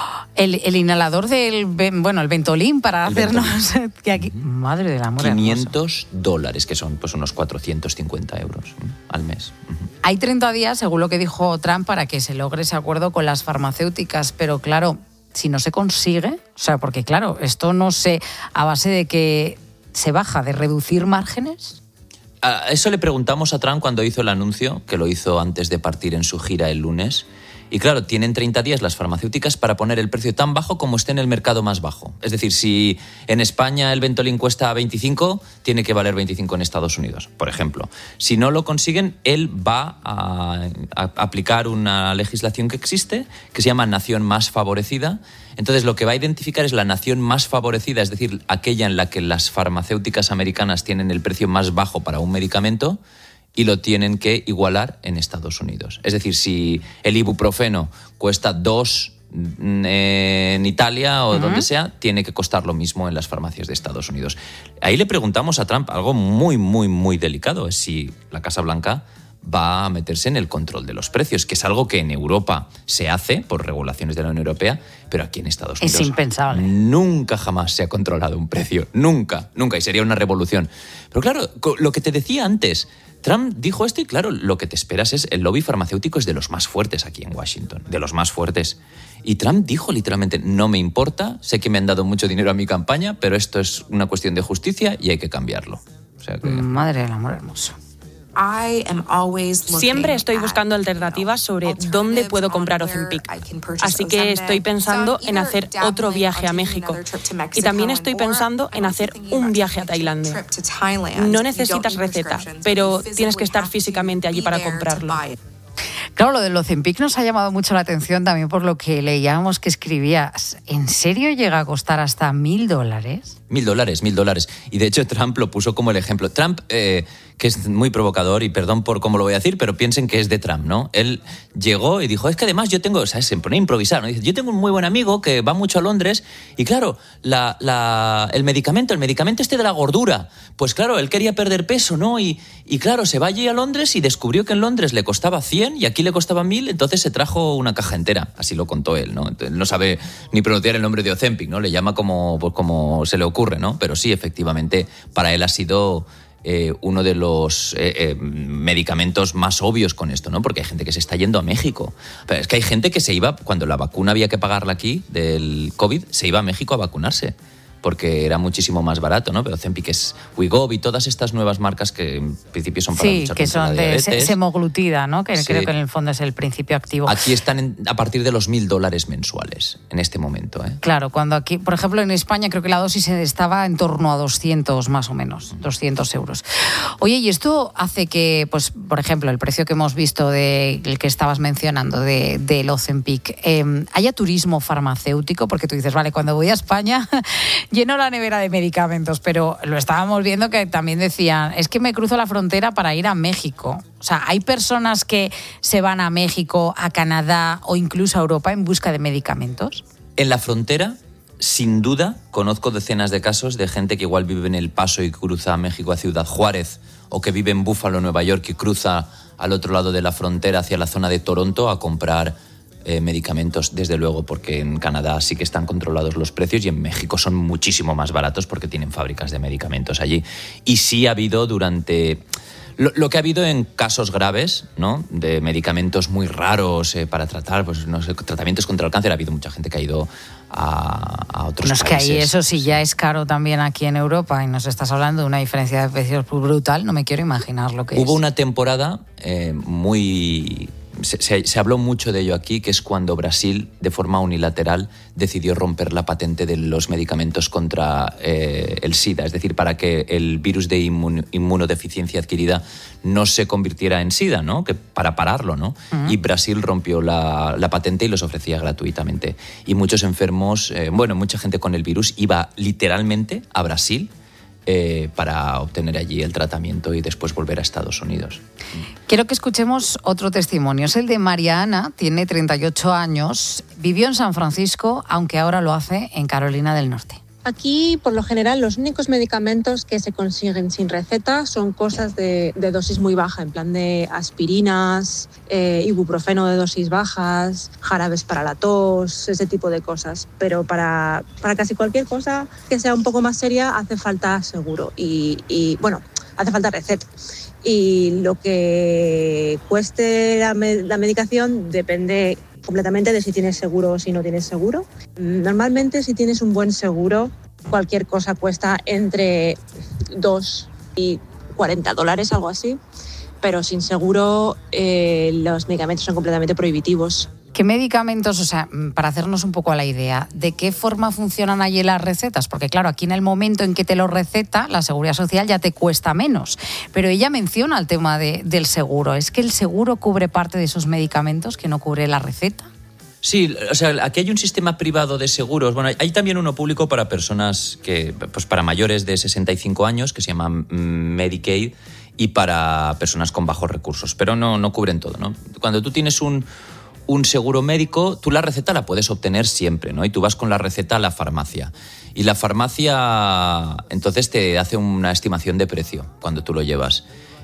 El inhalador del, el Ventolin para hacernos... Que aquí, madre del amor $500, que son pues unos 450 euros al mes. Hay 30 días, según lo que dijo Trump, para que se logre ese acuerdo con las farmacéuticas, pero claro, si no se consigue, o sea, porque claro, esto no sé, a base de que ¿se baja de reducir márgenes? Eso le preguntamos a Trump cuando hizo el anuncio, que lo hizo antes de partir en su gira el lunes. Y claro, tienen 30 días las farmacéuticas para poner el precio tan bajo como esté en el mercado más bajo. Es decir, si en España el Ventolin cuesta 25, tiene que valer 25 en Estados Unidos, por ejemplo. Si no lo consiguen, él va a aplicar una legislación que existe, que se llama Nación Más Favorecida. Entonces, lo que va a identificar es la nación más favorecida, es decir, aquella en la que las farmacéuticas americanas tienen el precio más bajo para un medicamento, y lo tienen que igualar en Estados Unidos. Es decir, si el ibuprofeno cuesta 2 en Italia o donde sea, tiene que costar lo mismo en las farmacias de Estados Unidos. Ahí le preguntamos a Trump algo muy, muy, muy delicado, es si la Casa Blanca va a meterse en el control de los precios, que es algo que en Europa se hace por regulaciones de la Unión Europea, pero aquí en Estados Unidos es impensable. Nunca jamás se ha controlado un precio, nunca, y sería una revolución. Pero claro, lo que te decía antes, Trump dijo esto y claro, lo que te esperas es el lobby farmacéutico es de los más fuertes aquí en Washington, de los más fuertes. Y Trump dijo literalmente, no me importa, sé que me han dado mucho dinero a mi campaña, pero esto es una cuestión de justicia y hay que cambiarlo. O sea que... Madre del amor hermoso. Siempre estoy buscando alternativas sobre dónde puedo comprar Ozempic. Así que estoy pensando en hacer otro viaje a México. Y también estoy pensando en hacer un viaje a Tailandia. No necesitas receta, pero tienes que estar físicamente allí para comprarlo. Claro, lo del Ozempic nos ha llamado mucho la atención también por lo que leíamos que escribías. ¿En serio llega a costar hasta $1.000? $1.000. Y de hecho Trump lo puso como el ejemplo. Trump, que es muy provocador, y perdón por cómo lo voy a decir, pero piensen que es de Trump, ¿no? Él llegó y dijo, es que además yo tengo, o sea, se pone a improvisar, ¿no? Dice, yo tengo un muy buen amigo que va mucho a Londres y claro, el medicamento este de la gordura, pues claro, él quería perder peso, ¿no? Y claro, se va allí a Londres y descubrió que en Londres le costaba 100 y aquí le costaba 1000, entonces se trajo una caja entera, así lo contó él, ¿no? Él no sabe ni pronunciar el nombre de Ozempic, ¿no? Le llama como se le ocurre, ¿no? Pero sí, efectivamente, para él ha sido uno de los medicamentos más obvios con esto, ¿no? Porque hay gente que se está yendo a México. Pero es que hay gente que se iba, cuando la vacuna había que pagarla aquí, del COVID, se iba a México a vacunarse, porque era muchísimo más barato, ¿no? Pero Ozempic es Wegovy y todas estas nuevas marcas que en principio son para luchar que contra la son de diabetes. semaglutida, ¿no? Que Sí. creo que en el fondo es el principio activo. Aquí están a partir de los $1.000 mensuales en este momento, ¿eh? Claro, cuando aquí, por ejemplo, en España creo que la dosis estaba en torno a 200 más o menos, 200 euros. Oye, y esto hace que, pues, por ejemplo, el precio que hemos visto del que estabas mencionando, del Ozempic, haya turismo farmacéutico, porque tú dices, vale, cuando voy a España lleno la nevera de medicamentos, pero lo estábamos viendo que también decían, es que me cruzo la frontera para ir a México. O sea, hay personas que se van a México, a Canadá o incluso a Europa en busca de medicamentos. En la frontera, sin duda, conozco decenas de casos de gente que igual vive en El Paso y cruza a México a Ciudad Juárez, o que vive en Búfalo, Nueva York, y cruza al otro lado de la frontera hacia la zona de Toronto a comprar medicamentos, desde luego, porque en Canadá sí que están controlados los precios y en México son muchísimo más baratos porque tienen fábricas de medicamentos allí. Y sí ha habido durante... Lo que ha habido en casos graves, ¿no? De medicamentos muy raros para tratar, pues no sé, tratamientos contra el cáncer, ha habido mucha gente que ha ido a otros países. No, es que ahí eso sí ya es caro también aquí en Europa y nos estás hablando de una diferencia de precios brutal, no me quiero imaginar lo que es. Hubo una temporada muy... Se habló mucho de ello aquí, que es cuando Brasil, de forma unilateral, decidió romper la patente de los medicamentos contra el SIDA. Es decir, para que el virus de inmunodeficiencia adquirida no se convirtiera en SIDA, ¿no? Que para pararlo, ¿no? Uh-huh. Y Brasil rompió la patente y los ofrecía gratuitamente. Y muchos enfermos, mucha gente con el virus iba literalmente a Brasil para obtener allí el tratamiento y después volver a Estados Unidos. Quiero que escuchemos otro testimonio. Es el de María Ana, tiene 38 años, vivió en San Francisco, aunque ahora lo hace en Carolina del Norte. Aquí, por lo general, los únicos medicamentos que se consiguen sin receta son cosas de dosis muy baja, en plan de aspirinas, ibuprofeno de dosis bajas, jarabes para la tos, ese tipo de cosas. Pero para casi cualquier cosa que sea un poco más seria hace falta seguro y hace falta receta. Y lo que cueste la medicación depende completamente de si tienes seguro o si no tienes seguro. Normalmente, si tienes un buen seguro, cualquier cosa cuesta entre $2 y $40, algo así. Pero sin seguro, los medicamentos son completamente prohibitivos. ¿Qué medicamentos, o sea, para hacernos un poco a la idea, de qué forma funcionan allí las recetas? Porque claro, aquí en el momento en que te lo receta, la Seguridad Social ya te cuesta menos. Pero ella menciona el tema del seguro. ¿Es que el seguro cubre parte de esos medicamentos que no cubre la receta? Sí, o sea, aquí hay un sistema privado de seguros. Bueno, hay también uno público para personas para mayores de 65 años, que se llama Medicaid, y para personas con bajos recursos. Pero no cubren todo, ¿no? Cuando tú tienes un seguro médico, tú la receta la puedes obtener siempre, ¿no? Y tú vas con la receta a la farmacia. Y la farmacia entonces te hace una estimación de precio cuando tú lo llevas.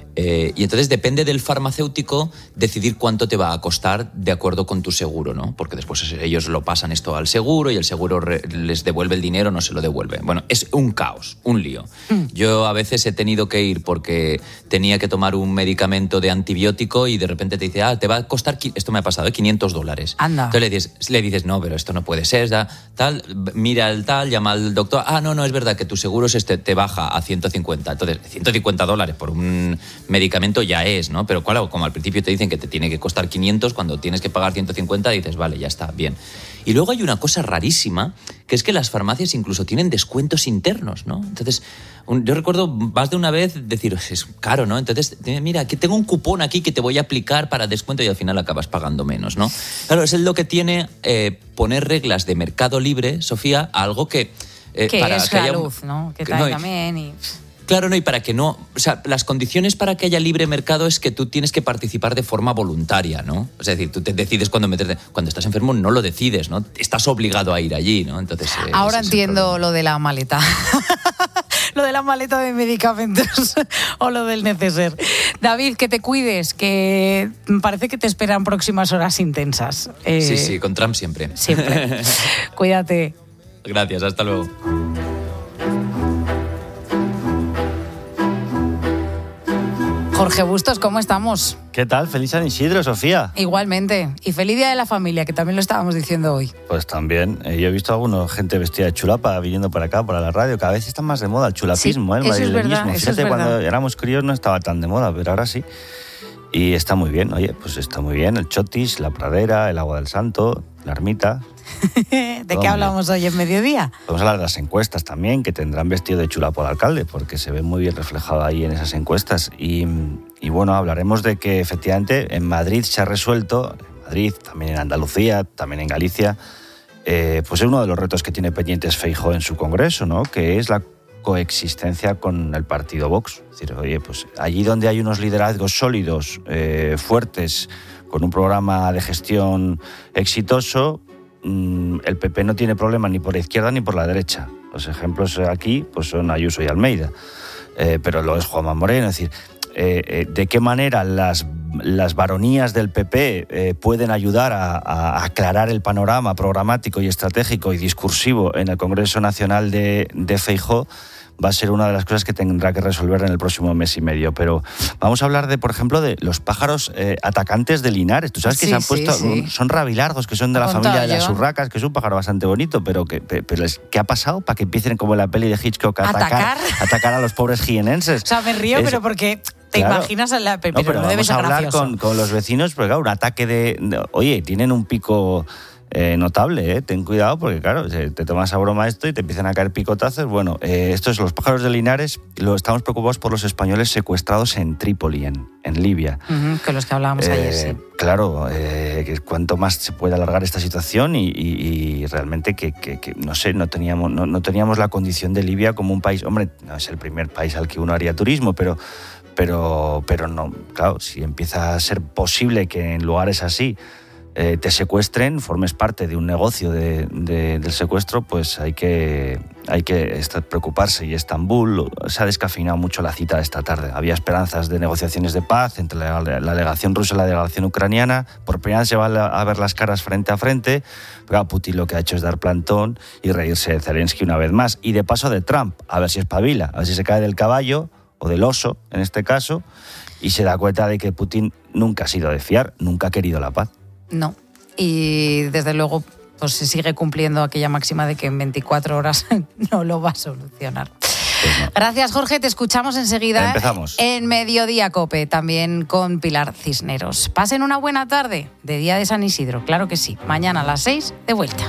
Y entonces depende del farmacéutico decidir cuánto te va a costar de acuerdo con tu seguro, ¿no? Porque después ellos lo pasan esto al seguro y el seguro les devuelve el dinero, no se lo devuelve. Bueno, es un caos, un lío. Yo a veces he tenido que ir porque tenía que tomar un medicamento de antibiótico y de repente te dice, te va a costar, esto me ha pasado, $500. Anda. Entonces le dices, no, pero esto no puede ser, tal, mira el tal, llama al doctor, no, es verdad que tu seguro te baja a 150. Entonces, $150 por un medicamento ya es, ¿no? Pero claro, como al principio te dicen que te tiene que costar 500, cuando tienes que pagar 150 dices, vale, ya está, bien. Y luego hay una cosa rarísima, que es que las farmacias incluso tienen descuentos internos, ¿no? Entonces, yo recuerdo más de una vez decir, es caro, ¿no? Entonces, mira, que tengo un cupón aquí que te voy a aplicar para descuento y al final acabas pagando menos, ¿no? Claro, es lo que tiene poner reglas de mercado libre, Sofía, algo que... que para es que la haya luz, ¿no? Que trae también y... Claro, no, y para que no... O sea, las condiciones para que haya libre mercado es que tú tienes que participar de forma voluntaria, ¿no? Es decir, tú te decides cuando meterte... Cuando estás enfermo no lo decides, ¿no? Estás obligado a ir allí, ¿no? Entonces... Ahora entiendo lo de la maleta. Lo de la maleta de medicamentos o lo del neceser. David, que te cuides, que parece que te esperan próximas horas intensas. Sí, con Trump siempre. Siempre. Cuídate. Gracias, hasta luego. Jorge Bustos, ¿cómo estamos? ¿Qué tal? Feliz San Isidro, Sofía. Igualmente. Y feliz Día de la Familia, que también lo estábamos diciendo hoy. Pues también. Yo he visto a alguna gente vestida de chulapa viniendo para acá, para la radio. Cada vez está más de moda el chulapismo, sí, el madrileñismo. Eso Fíjate, es verdad. Cuando éramos críos no estaba tan de moda, pero ahora sí. Y está muy bien, oye, pues está muy bien. El chotis, la pradera, el agua del santo, la ermita. ¿De qué hablamos hoy en Mediodía? Vamos a hablar de las encuestas también, que tendrán vestido de chulapo al alcalde, porque se ve muy bien reflejado ahí en esas encuestas. Y bueno, hablaremos de que efectivamente en Madrid se ha resuelto, en Madrid, también en Andalucía, también en Galicia, pues es uno de los retos que tiene pendientes Feijóo en su Congreso, ¿no? Que es la coexistencia con el partido Vox. Es decir, oye, pues allí donde hay unos liderazgos sólidos, fuertes, con un programa de gestión exitoso, el PP no tiene problema ni por la izquierda ni por la derecha. Los ejemplos aquí pues son Ayuso y Almeida, pero lo es Juanma Moreno. Es decir, de qué manera las varonías del PP pueden ayudar a aclarar el panorama programático y estratégico y discursivo en el Congreso Nacional de Feijóo va a ser una de las cosas que tendrá que resolver en el próximo mes y medio. Pero vamos a hablar de, por ejemplo, de los pájaros atacantes de Linares. Tú sabes que se han puesto, son rabilargos, que son de la familia de las urracas, que es un pájaro bastante bonito, pero ¿qué ha pasado para que empiecen, como en la peli de Hitchcock, a atacar a los pobres jienenses? O sea, me río, pero porque... ¿Te imaginas? Pero no debe ser vamos a hablar gracioso. con los vecinos, porque claro, un ataque oye, tienen un pico notable, ten cuidado, porque claro, te tomas a broma esto y te empiezan a caer picotazos. Bueno, estos, los pájaros de Linares, estamos preocupados por los españoles secuestrados en Trípoli, en Libia. Que los que hablábamos ayer, sí. Claro, cuanto más se puede alargar esta situación y realmente que no sé, no teníamos la condición de Libia como un país. Hombre, no es el primer país al que uno haría turismo, pero no, claro, si empieza a ser posible que en lugares así te secuestren, formes parte de un negocio del secuestro, pues hay que preocuparse. Y Estambul se ha descafeinado mucho la cita de esta tarde. Había esperanzas de negociaciones de paz entre la delegación rusa y la delegación ucraniana. Por primera vez se van a ver las caras frente a frente. Pero Putin lo que ha hecho es dar plantón y reírse de Zelensky una vez más. Y de paso de Trump, a ver si espabila, a ver si se cae del caballo o del oso, en este caso, y se da cuenta de que Putin nunca ha sido de fiar, nunca ha querido la paz. No, y desde luego pues se sigue cumpliendo aquella máxima de que en 24 horas no lo va a solucionar. Pues no. Gracias, Jorge, te escuchamos enseguida. Empezamos. En Mediodía Cope, también con Pilar Cisneros. Pasen una buena tarde de Día de San Isidro, claro que sí. Mañana a las 6, de vuelta.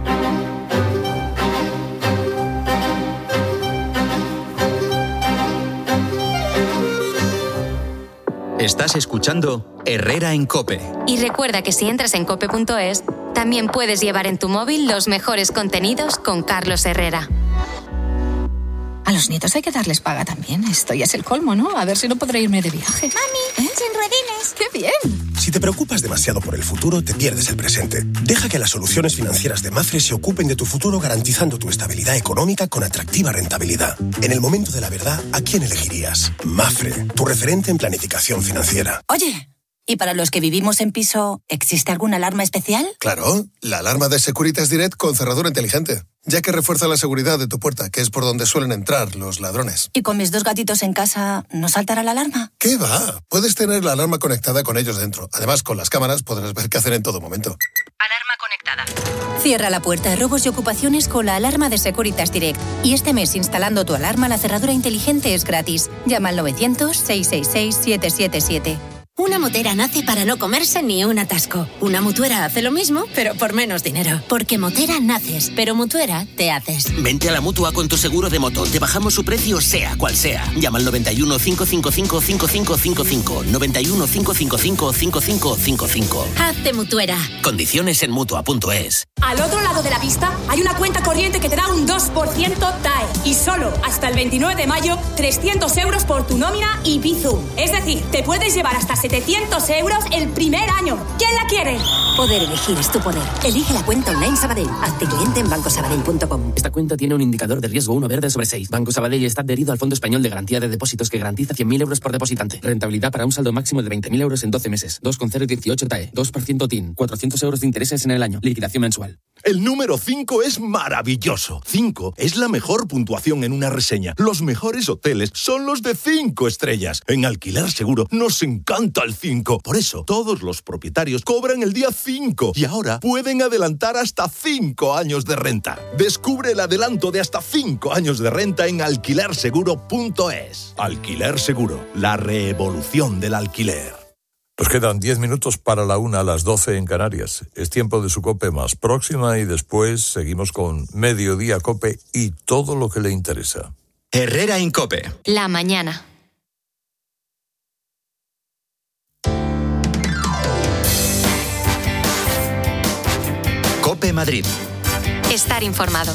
Estás escuchando Herrera en COPE. Y recuerda que si entras en cope.es, también puedes llevar en tu móvil los mejores contenidos con Carlos Herrera. A los nietos hay que darles paga también. Esto ya es el colmo, ¿no? A ver si no podré irme de viaje. Mami, sin ruedines. ¡Qué bien! Si te preocupas demasiado por el futuro, te pierdes el presente. Deja que las soluciones financieras de Mafre se ocupen de tu futuro, garantizando tu estabilidad económica con atractiva rentabilidad. En el momento de la verdad, ¿a quién elegirías? Mafre, tu referente en planificación financiera. Oye, ¿y para los que vivimos en piso, existe alguna alarma especial? Claro, la alarma de Securitas Direct con cerradura inteligente, ya que refuerza la seguridad de tu puerta, que es por donde suelen entrar los ladrones. ¿Y con mis 2 gatitos en casa, no saltará la alarma? ¿Qué va? Puedes tener la alarma conectada con ellos dentro. Además, con las cámaras podrás ver qué hacen en todo momento. Alarma conectada. Cierra la puerta a robos y ocupaciones con la alarma de Securitas Direct. Y este mes, instalando tu alarma, la cerradura inteligente es gratis. Llama al 900-666-777. Una motera nace para no comerse ni un atasco. Una mutuera hace lo mismo, pero por menos dinero. Porque motera naces, pero mutuera te haces. Vente a la Mutua con tu seguro de moto. Te bajamos su precio sea cual sea. Llama al 91 555 5555. 91 555 5555. Hazte mutuera. Condiciones en Mutua.es. Al otro lado de la pista hay una cuenta corriente que te da un 2% TAE. Y solo hasta el 29 de mayo, 300 euros por tu nómina y Bizum. Es decir, te puedes llevar hasta 700 euros el primer año. ¿Quién la quiere? Poder elegir es tu poder. Elige la cuenta online Sabadell. Hazte cliente en bancosabadell.com. Esta cuenta tiene un indicador de riesgo 1 verde sobre 6. Banco Sabadell está adherido al Fondo Español de Garantía de Depósitos que garantiza 100.000 euros por depositante. Rentabilidad para un saldo máximo de 20.000 euros en 12 meses. 2,018 TAE. 2% TIN. 400 euros de intereses en el año. Liquidación mensual. El número 5 es maravilloso. 5 es la mejor puntuación en una reseña. Los mejores hoteles son los de 5 estrellas. En Alquiler Seguro nos encanta el 5. Por eso, todos los propietarios cobran el día 5 y ahora pueden adelantar hasta 5 años de renta. Descubre el adelanto de hasta 5 años de renta en alquilerseguro.es. Alquiler Seguro, la revolución del alquiler. Nos quedan 10 minutos para la 1, a las 12 en Canarias. Es tiempo de su COPE más próxima y después seguimos con Mediodía COPE y todo lo que le interesa. Herrera en COPE. La mañana. COPE Madrid. Estar informado.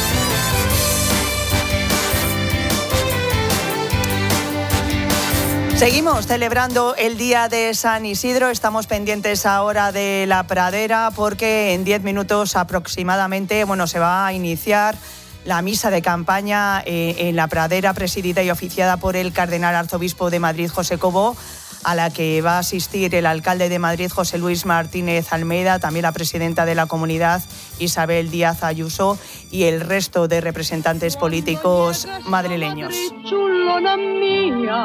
Seguimos celebrando el Día de San Isidro. Estamos pendientes ahora de la Pradera porque en 10 minutos aproximadamente, se va a iniciar la misa de campaña en la Pradera, presidida y oficiada por el cardenal arzobispo de Madrid, José Cobo, a la que va a asistir el alcalde de Madrid, José Luis Martínez Almeida, también la presidenta de la comunidad, Isabel Díaz Ayuso, y el resto de representantes políticos madrileños. Chulona mía,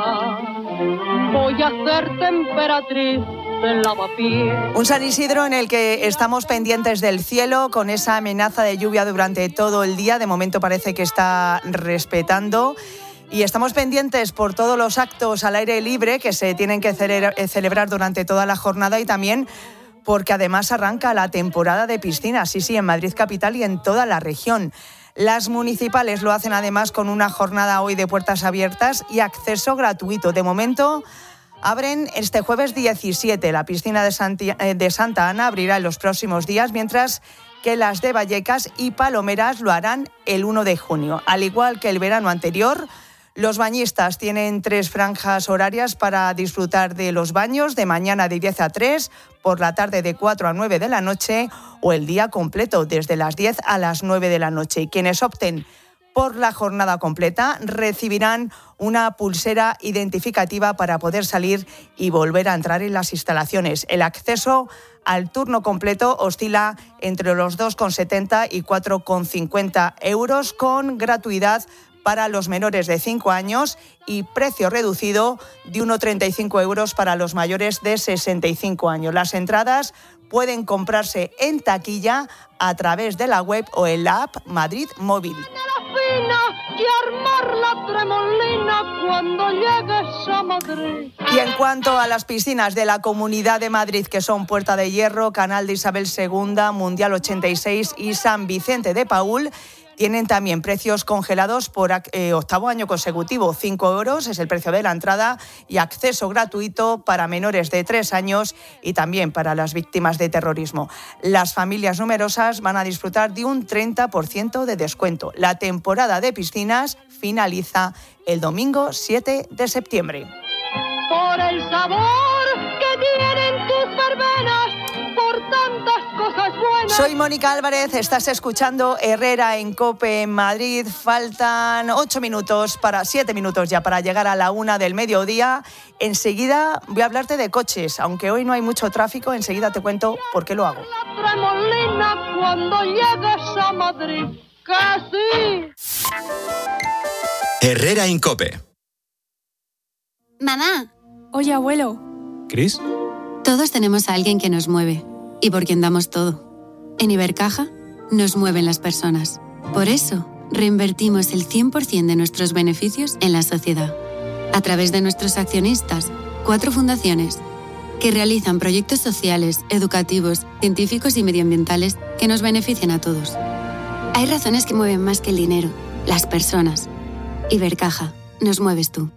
voy a hacerte emperatriz del lavapiés. Un San Isidro en el que estamos pendientes del cielo, con esa amenaza de lluvia durante todo el día. De momento parece que está respetando. Y estamos pendientes por todos los actos al aire libre que se tienen que celebrar durante toda la jornada, y también porque además arranca la temporada de piscinas, sí, en Madrid capital y en toda la región. Las municipales lo hacen además con una jornada hoy de puertas abiertas y acceso gratuito. De momento abren este jueves 17. La piscina de Santa Ana abrirá en los próximos días, mientras que las de Vallecas y Palomeras lo harán el 1 de junio. Al igual que el verano anterior, los bañistas tienen 3 franjas horarias para disfrutar de los baños: de mañana de 10 a 3, por la tarde de 4 a 9 de la noche o el día completo desde las 10 a las 9 de la noche. Y quienes opten por la jornada completa recibirán una pulsera identificativa para poder salir y volver a entrar en las instalaciones. El acceso al turno completo oscila entre los 2,70 y 4,50 euros, con gratuidad para los menores de 5 años y precio reducido de 1,35 euros para los mayores de 65 años. Las entradas pueden comprarse en taquilla a través de la web o en la app Madrid Móvil. Y en cuanto a las piscinas de la Comunidad de Madrid, que son Puerta de Hierro, Canal de Isabel II, Mundial 86 y San Vicente de Paúl, tienen también precios congelados por 8º año consecutivo. 5 euros es el precio de la entrada y acceso gratuito para menores de 3 años y también para las víctimas de terrorismo. Las familias numerosas van a disfrutar de un 30% de descuento. La temporada de piscinas finaliza el domingo 7 de septiembre. Por el sabor que tienen tus verbenas, por tantas cosas buenas. Soy Mónica Álvarez, estás escuchando Herrera en COPE en Madrid. Faltan 7 minutos ya para llegar a la 1 del mediodía. Enseguida voy a hablarte de coches, aunque hoy no hay mucho tráfico, enseguida te cuento por qué lo hago. La tremolina cuando llegues a Madrid, que sí. Herrera en COPE. Mamá. Oye, abuelo. ¿Cris? Todos tenemos a alguien que nos mueve y por quien damos todo. En Ibercaja nos mueven las personas. Por eso, reinvertimos el 100% de nuestros beneficios en la sociedad. A través de nuestros accionistas, 4 fundaciones, que realizan proyectos sociales, educativos, científicos y medioambientales que nos benefician a todos. Hay razones que mueven más que el dinero, las personas. Ibercaja, nos mueves tú.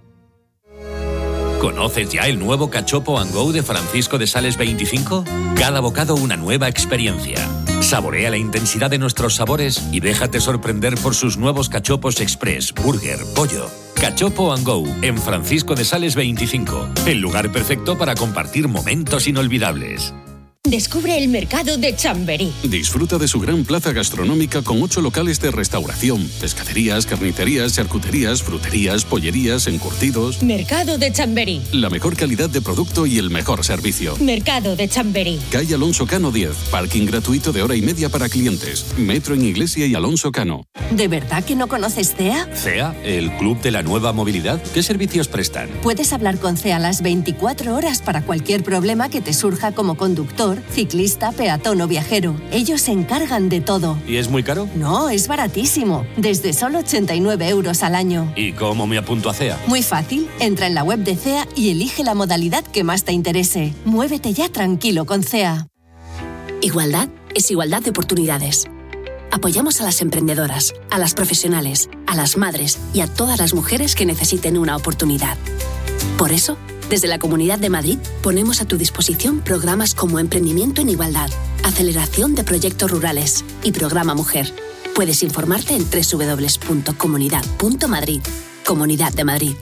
¿Conoces ya el nuevo Cachopo & Go de Francisco de Sales 25? Cada bocado una nueva experiencia. Saborea la intensidad de nuestros sabores y déjate sorprender por sus nuevos cachopos express, burger, pollo. Cachopo & Go en Francisco de Sales 25. El lugar perfecto para compartir momentos inolvidables. Descubre el mercado de Chamberí. Disfruta de su gran plaza gastronómica con 8 locales de restauración, pescaderías, carnicerías, charcuterías, fruterías, pollerías, encurtidos. Mercado de Chamberí. La mejor calidad de producto y el mejor servicio. Mercado de Chamberí. Calle Alonso Cano 10. Parking gratuito de hora y media para clientes. Metro en Iglesia y Alonso Cano. ¿De verdad que no conoces CEA? ¿CEA? ¿El Club de la Nueva Movilidad? ¿Qué servicios prestan? Puedes hablar con CEA las 24 horas para cualquier problema que te surja como conductor, ciclista, peatón o viajero. Ellos se encargan de todo. ¿Y es muy caro? No, es baratísimo. Desde solo 89 euros al año. ¿Y cómo me apunto a CEA? Muy fácil. Entra en la web de CEA y elige la modalidad que más te interese. Muévete ya tranquilo con CEA. Igualdad es igualdad de oportunidades. Apoyamos a las emprendedoras, a las profesionales, a las madres y a todas las mujeres que necesiten una oportunidad. Por eso, desde la Comunidad de Madrid ponemos a tu disposición programas como Emprendimiento en Igualdad, Aceleración de Proyectos Rurales y Programa Mujer. Puedes informarte en www.comunidad.madrid. Comunidad de Madrid.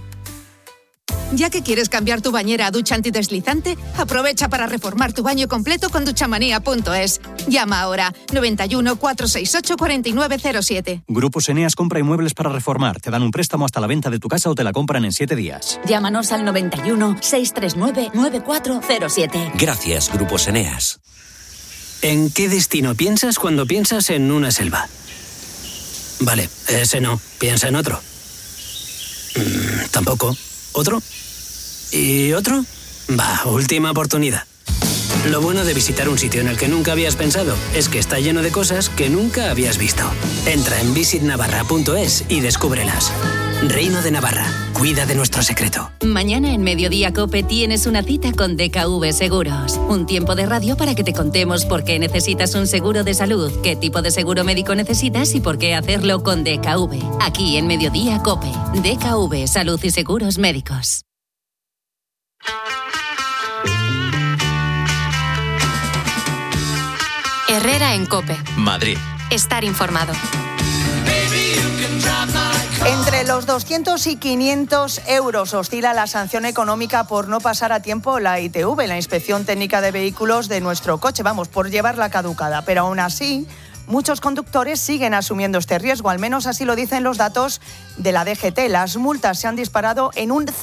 Ya que quieres cambiar tu bañera a ducha antideslizante, aprovecha para reformar tu baño completo con duchamanía.es. Llama ahora 91 468 4907. Grupos Eneas compra inmuebles para reformar. Te dan un préstamo hasta la venta de tu casa o te la compran en 7 días. Llámanos al 91 639 9407. Gracias, Grupos Eneas. ¿En qué destino piensas cuando piensas en una selva? Vale, ese no. Piensa en otro. Tampoco. ¿Otro? ¿Y otro? Va, última oportunidad. Lo bueno de visitar un sitio en el que nunca habías pensado es que está lleno de cosas que nunca habías visto. Entra en visitnavarra.es y descúbrelas. Reino de Navarra. Cuida de nuestro secreto. Mañana en Mediodía COPE tienes una cita con DKV Seguros. Un tiempo de radio para que te contemos por qué necesitas un seguro de salud, qué tipo de seguro médico necesitas y por qué hacerlo con DKV. Aquí en Mediodía COPE. DKV Salud y Seguros Médicos. Herrera en COPE. Madrid. Estar informado. Entre los 200 y 500 euros oscila la sanción económica por no pasar a tiempo la ITV, la Inspección Técnica de Vehículos de nuestro coche, por llevarla caducada. Pero aún así, muchos conductores siguen asumiendo este riesgo, al menos así lo dicen los datos de la DGT. Las multas se han disparado en un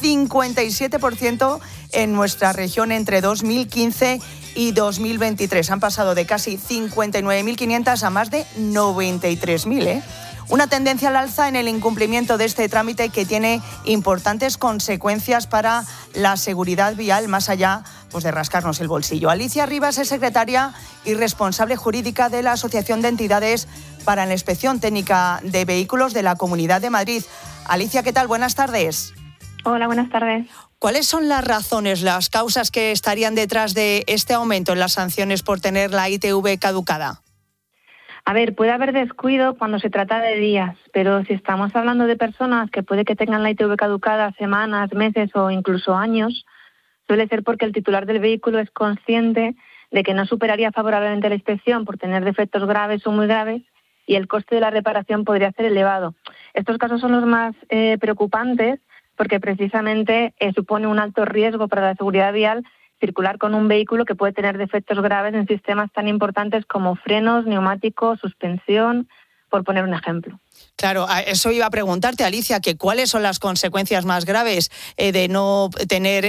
57% en nuestra región entre 2015 y 2023. Han pasado de casi 59.500 a más de 93.000, Una tendencia al alza en el incumplimiento de este trámite que tiene importantes consecuencias para la seguridad vial, más allá de rascarnos el bolsillo. Alicia Rivas es secretaria y responsable jurídica de la Asociación de Entidades para la Inspección Técnica de Vehículos de la Comunidad de Madrid. Alicia, ¿qué tal? Buenas tardes. Hola, buenas tardes. ¿Cuáles son las razones, las causas que estarían detrás de este aumento en las sanciones por tener la ITV caducada? A ver, puede haber descuido cuando se trata de días, pero si estamos hablando de personas que puede que tengan la ITV caducada semanas, meses o incluso años, suele ser porque el titular del vehículo es consciente de que no superaría favorablemente la inspección por tener defectos graves o muy graves y el coste de la reparación podría ser elevado. Estos casos son los más preocupantes porque precisamente supone un alto riesgo para la seguridad vial circular con un vehículo que puede tener defectos graves en sistemas tan importantes como frenos, neumáticos, suspensión, por poner un ejemplo. Claro, eso iba a preguntarte, Alicia, que cuáles son las consecuencias más graves de no tener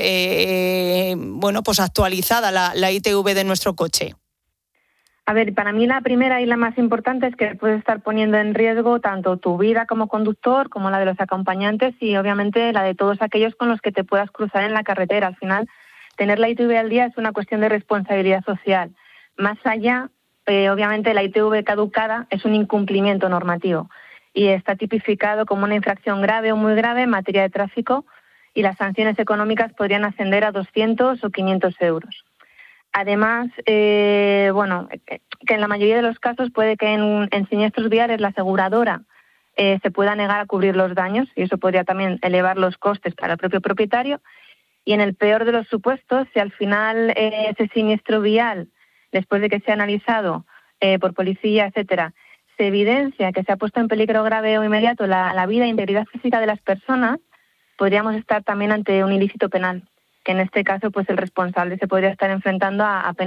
actualizada la ITV de nuestro coche. A ver, para mí la primera y la más importante es que puedes estar poniendo en riesgo tanto tu vida como conductor como la de los acompañantes y obviamente la de todos aquellos con los que te puedas cruzar en la carretera. Al final, tener la ITV al día es una cuestión de responsabilidad social. Más allá, obviamente la ITV caducada es un incumplimiento normativo y está tipificado como una infracción grave o muy grave en materia de tráfico y las sanciones económicas podrían ascender a 200 o 500 euros. Además, que en la mayoría de los casos puede que en siniestros viales la aseguradora se pueda negar a cubrir los daños y eso podría también elevar los costes para el propio propietario. Y en el peor de los supuestos, si al final ese siniestro vial, después de que sea analizado por policía, etcétera, se evidencia que se ha puesto en peligro grave o inmediato la vida e integridad física de las personas, podríamos estar también ante un ilícito penal, que en este caso pues el responsable se podría estar enfrentando a penas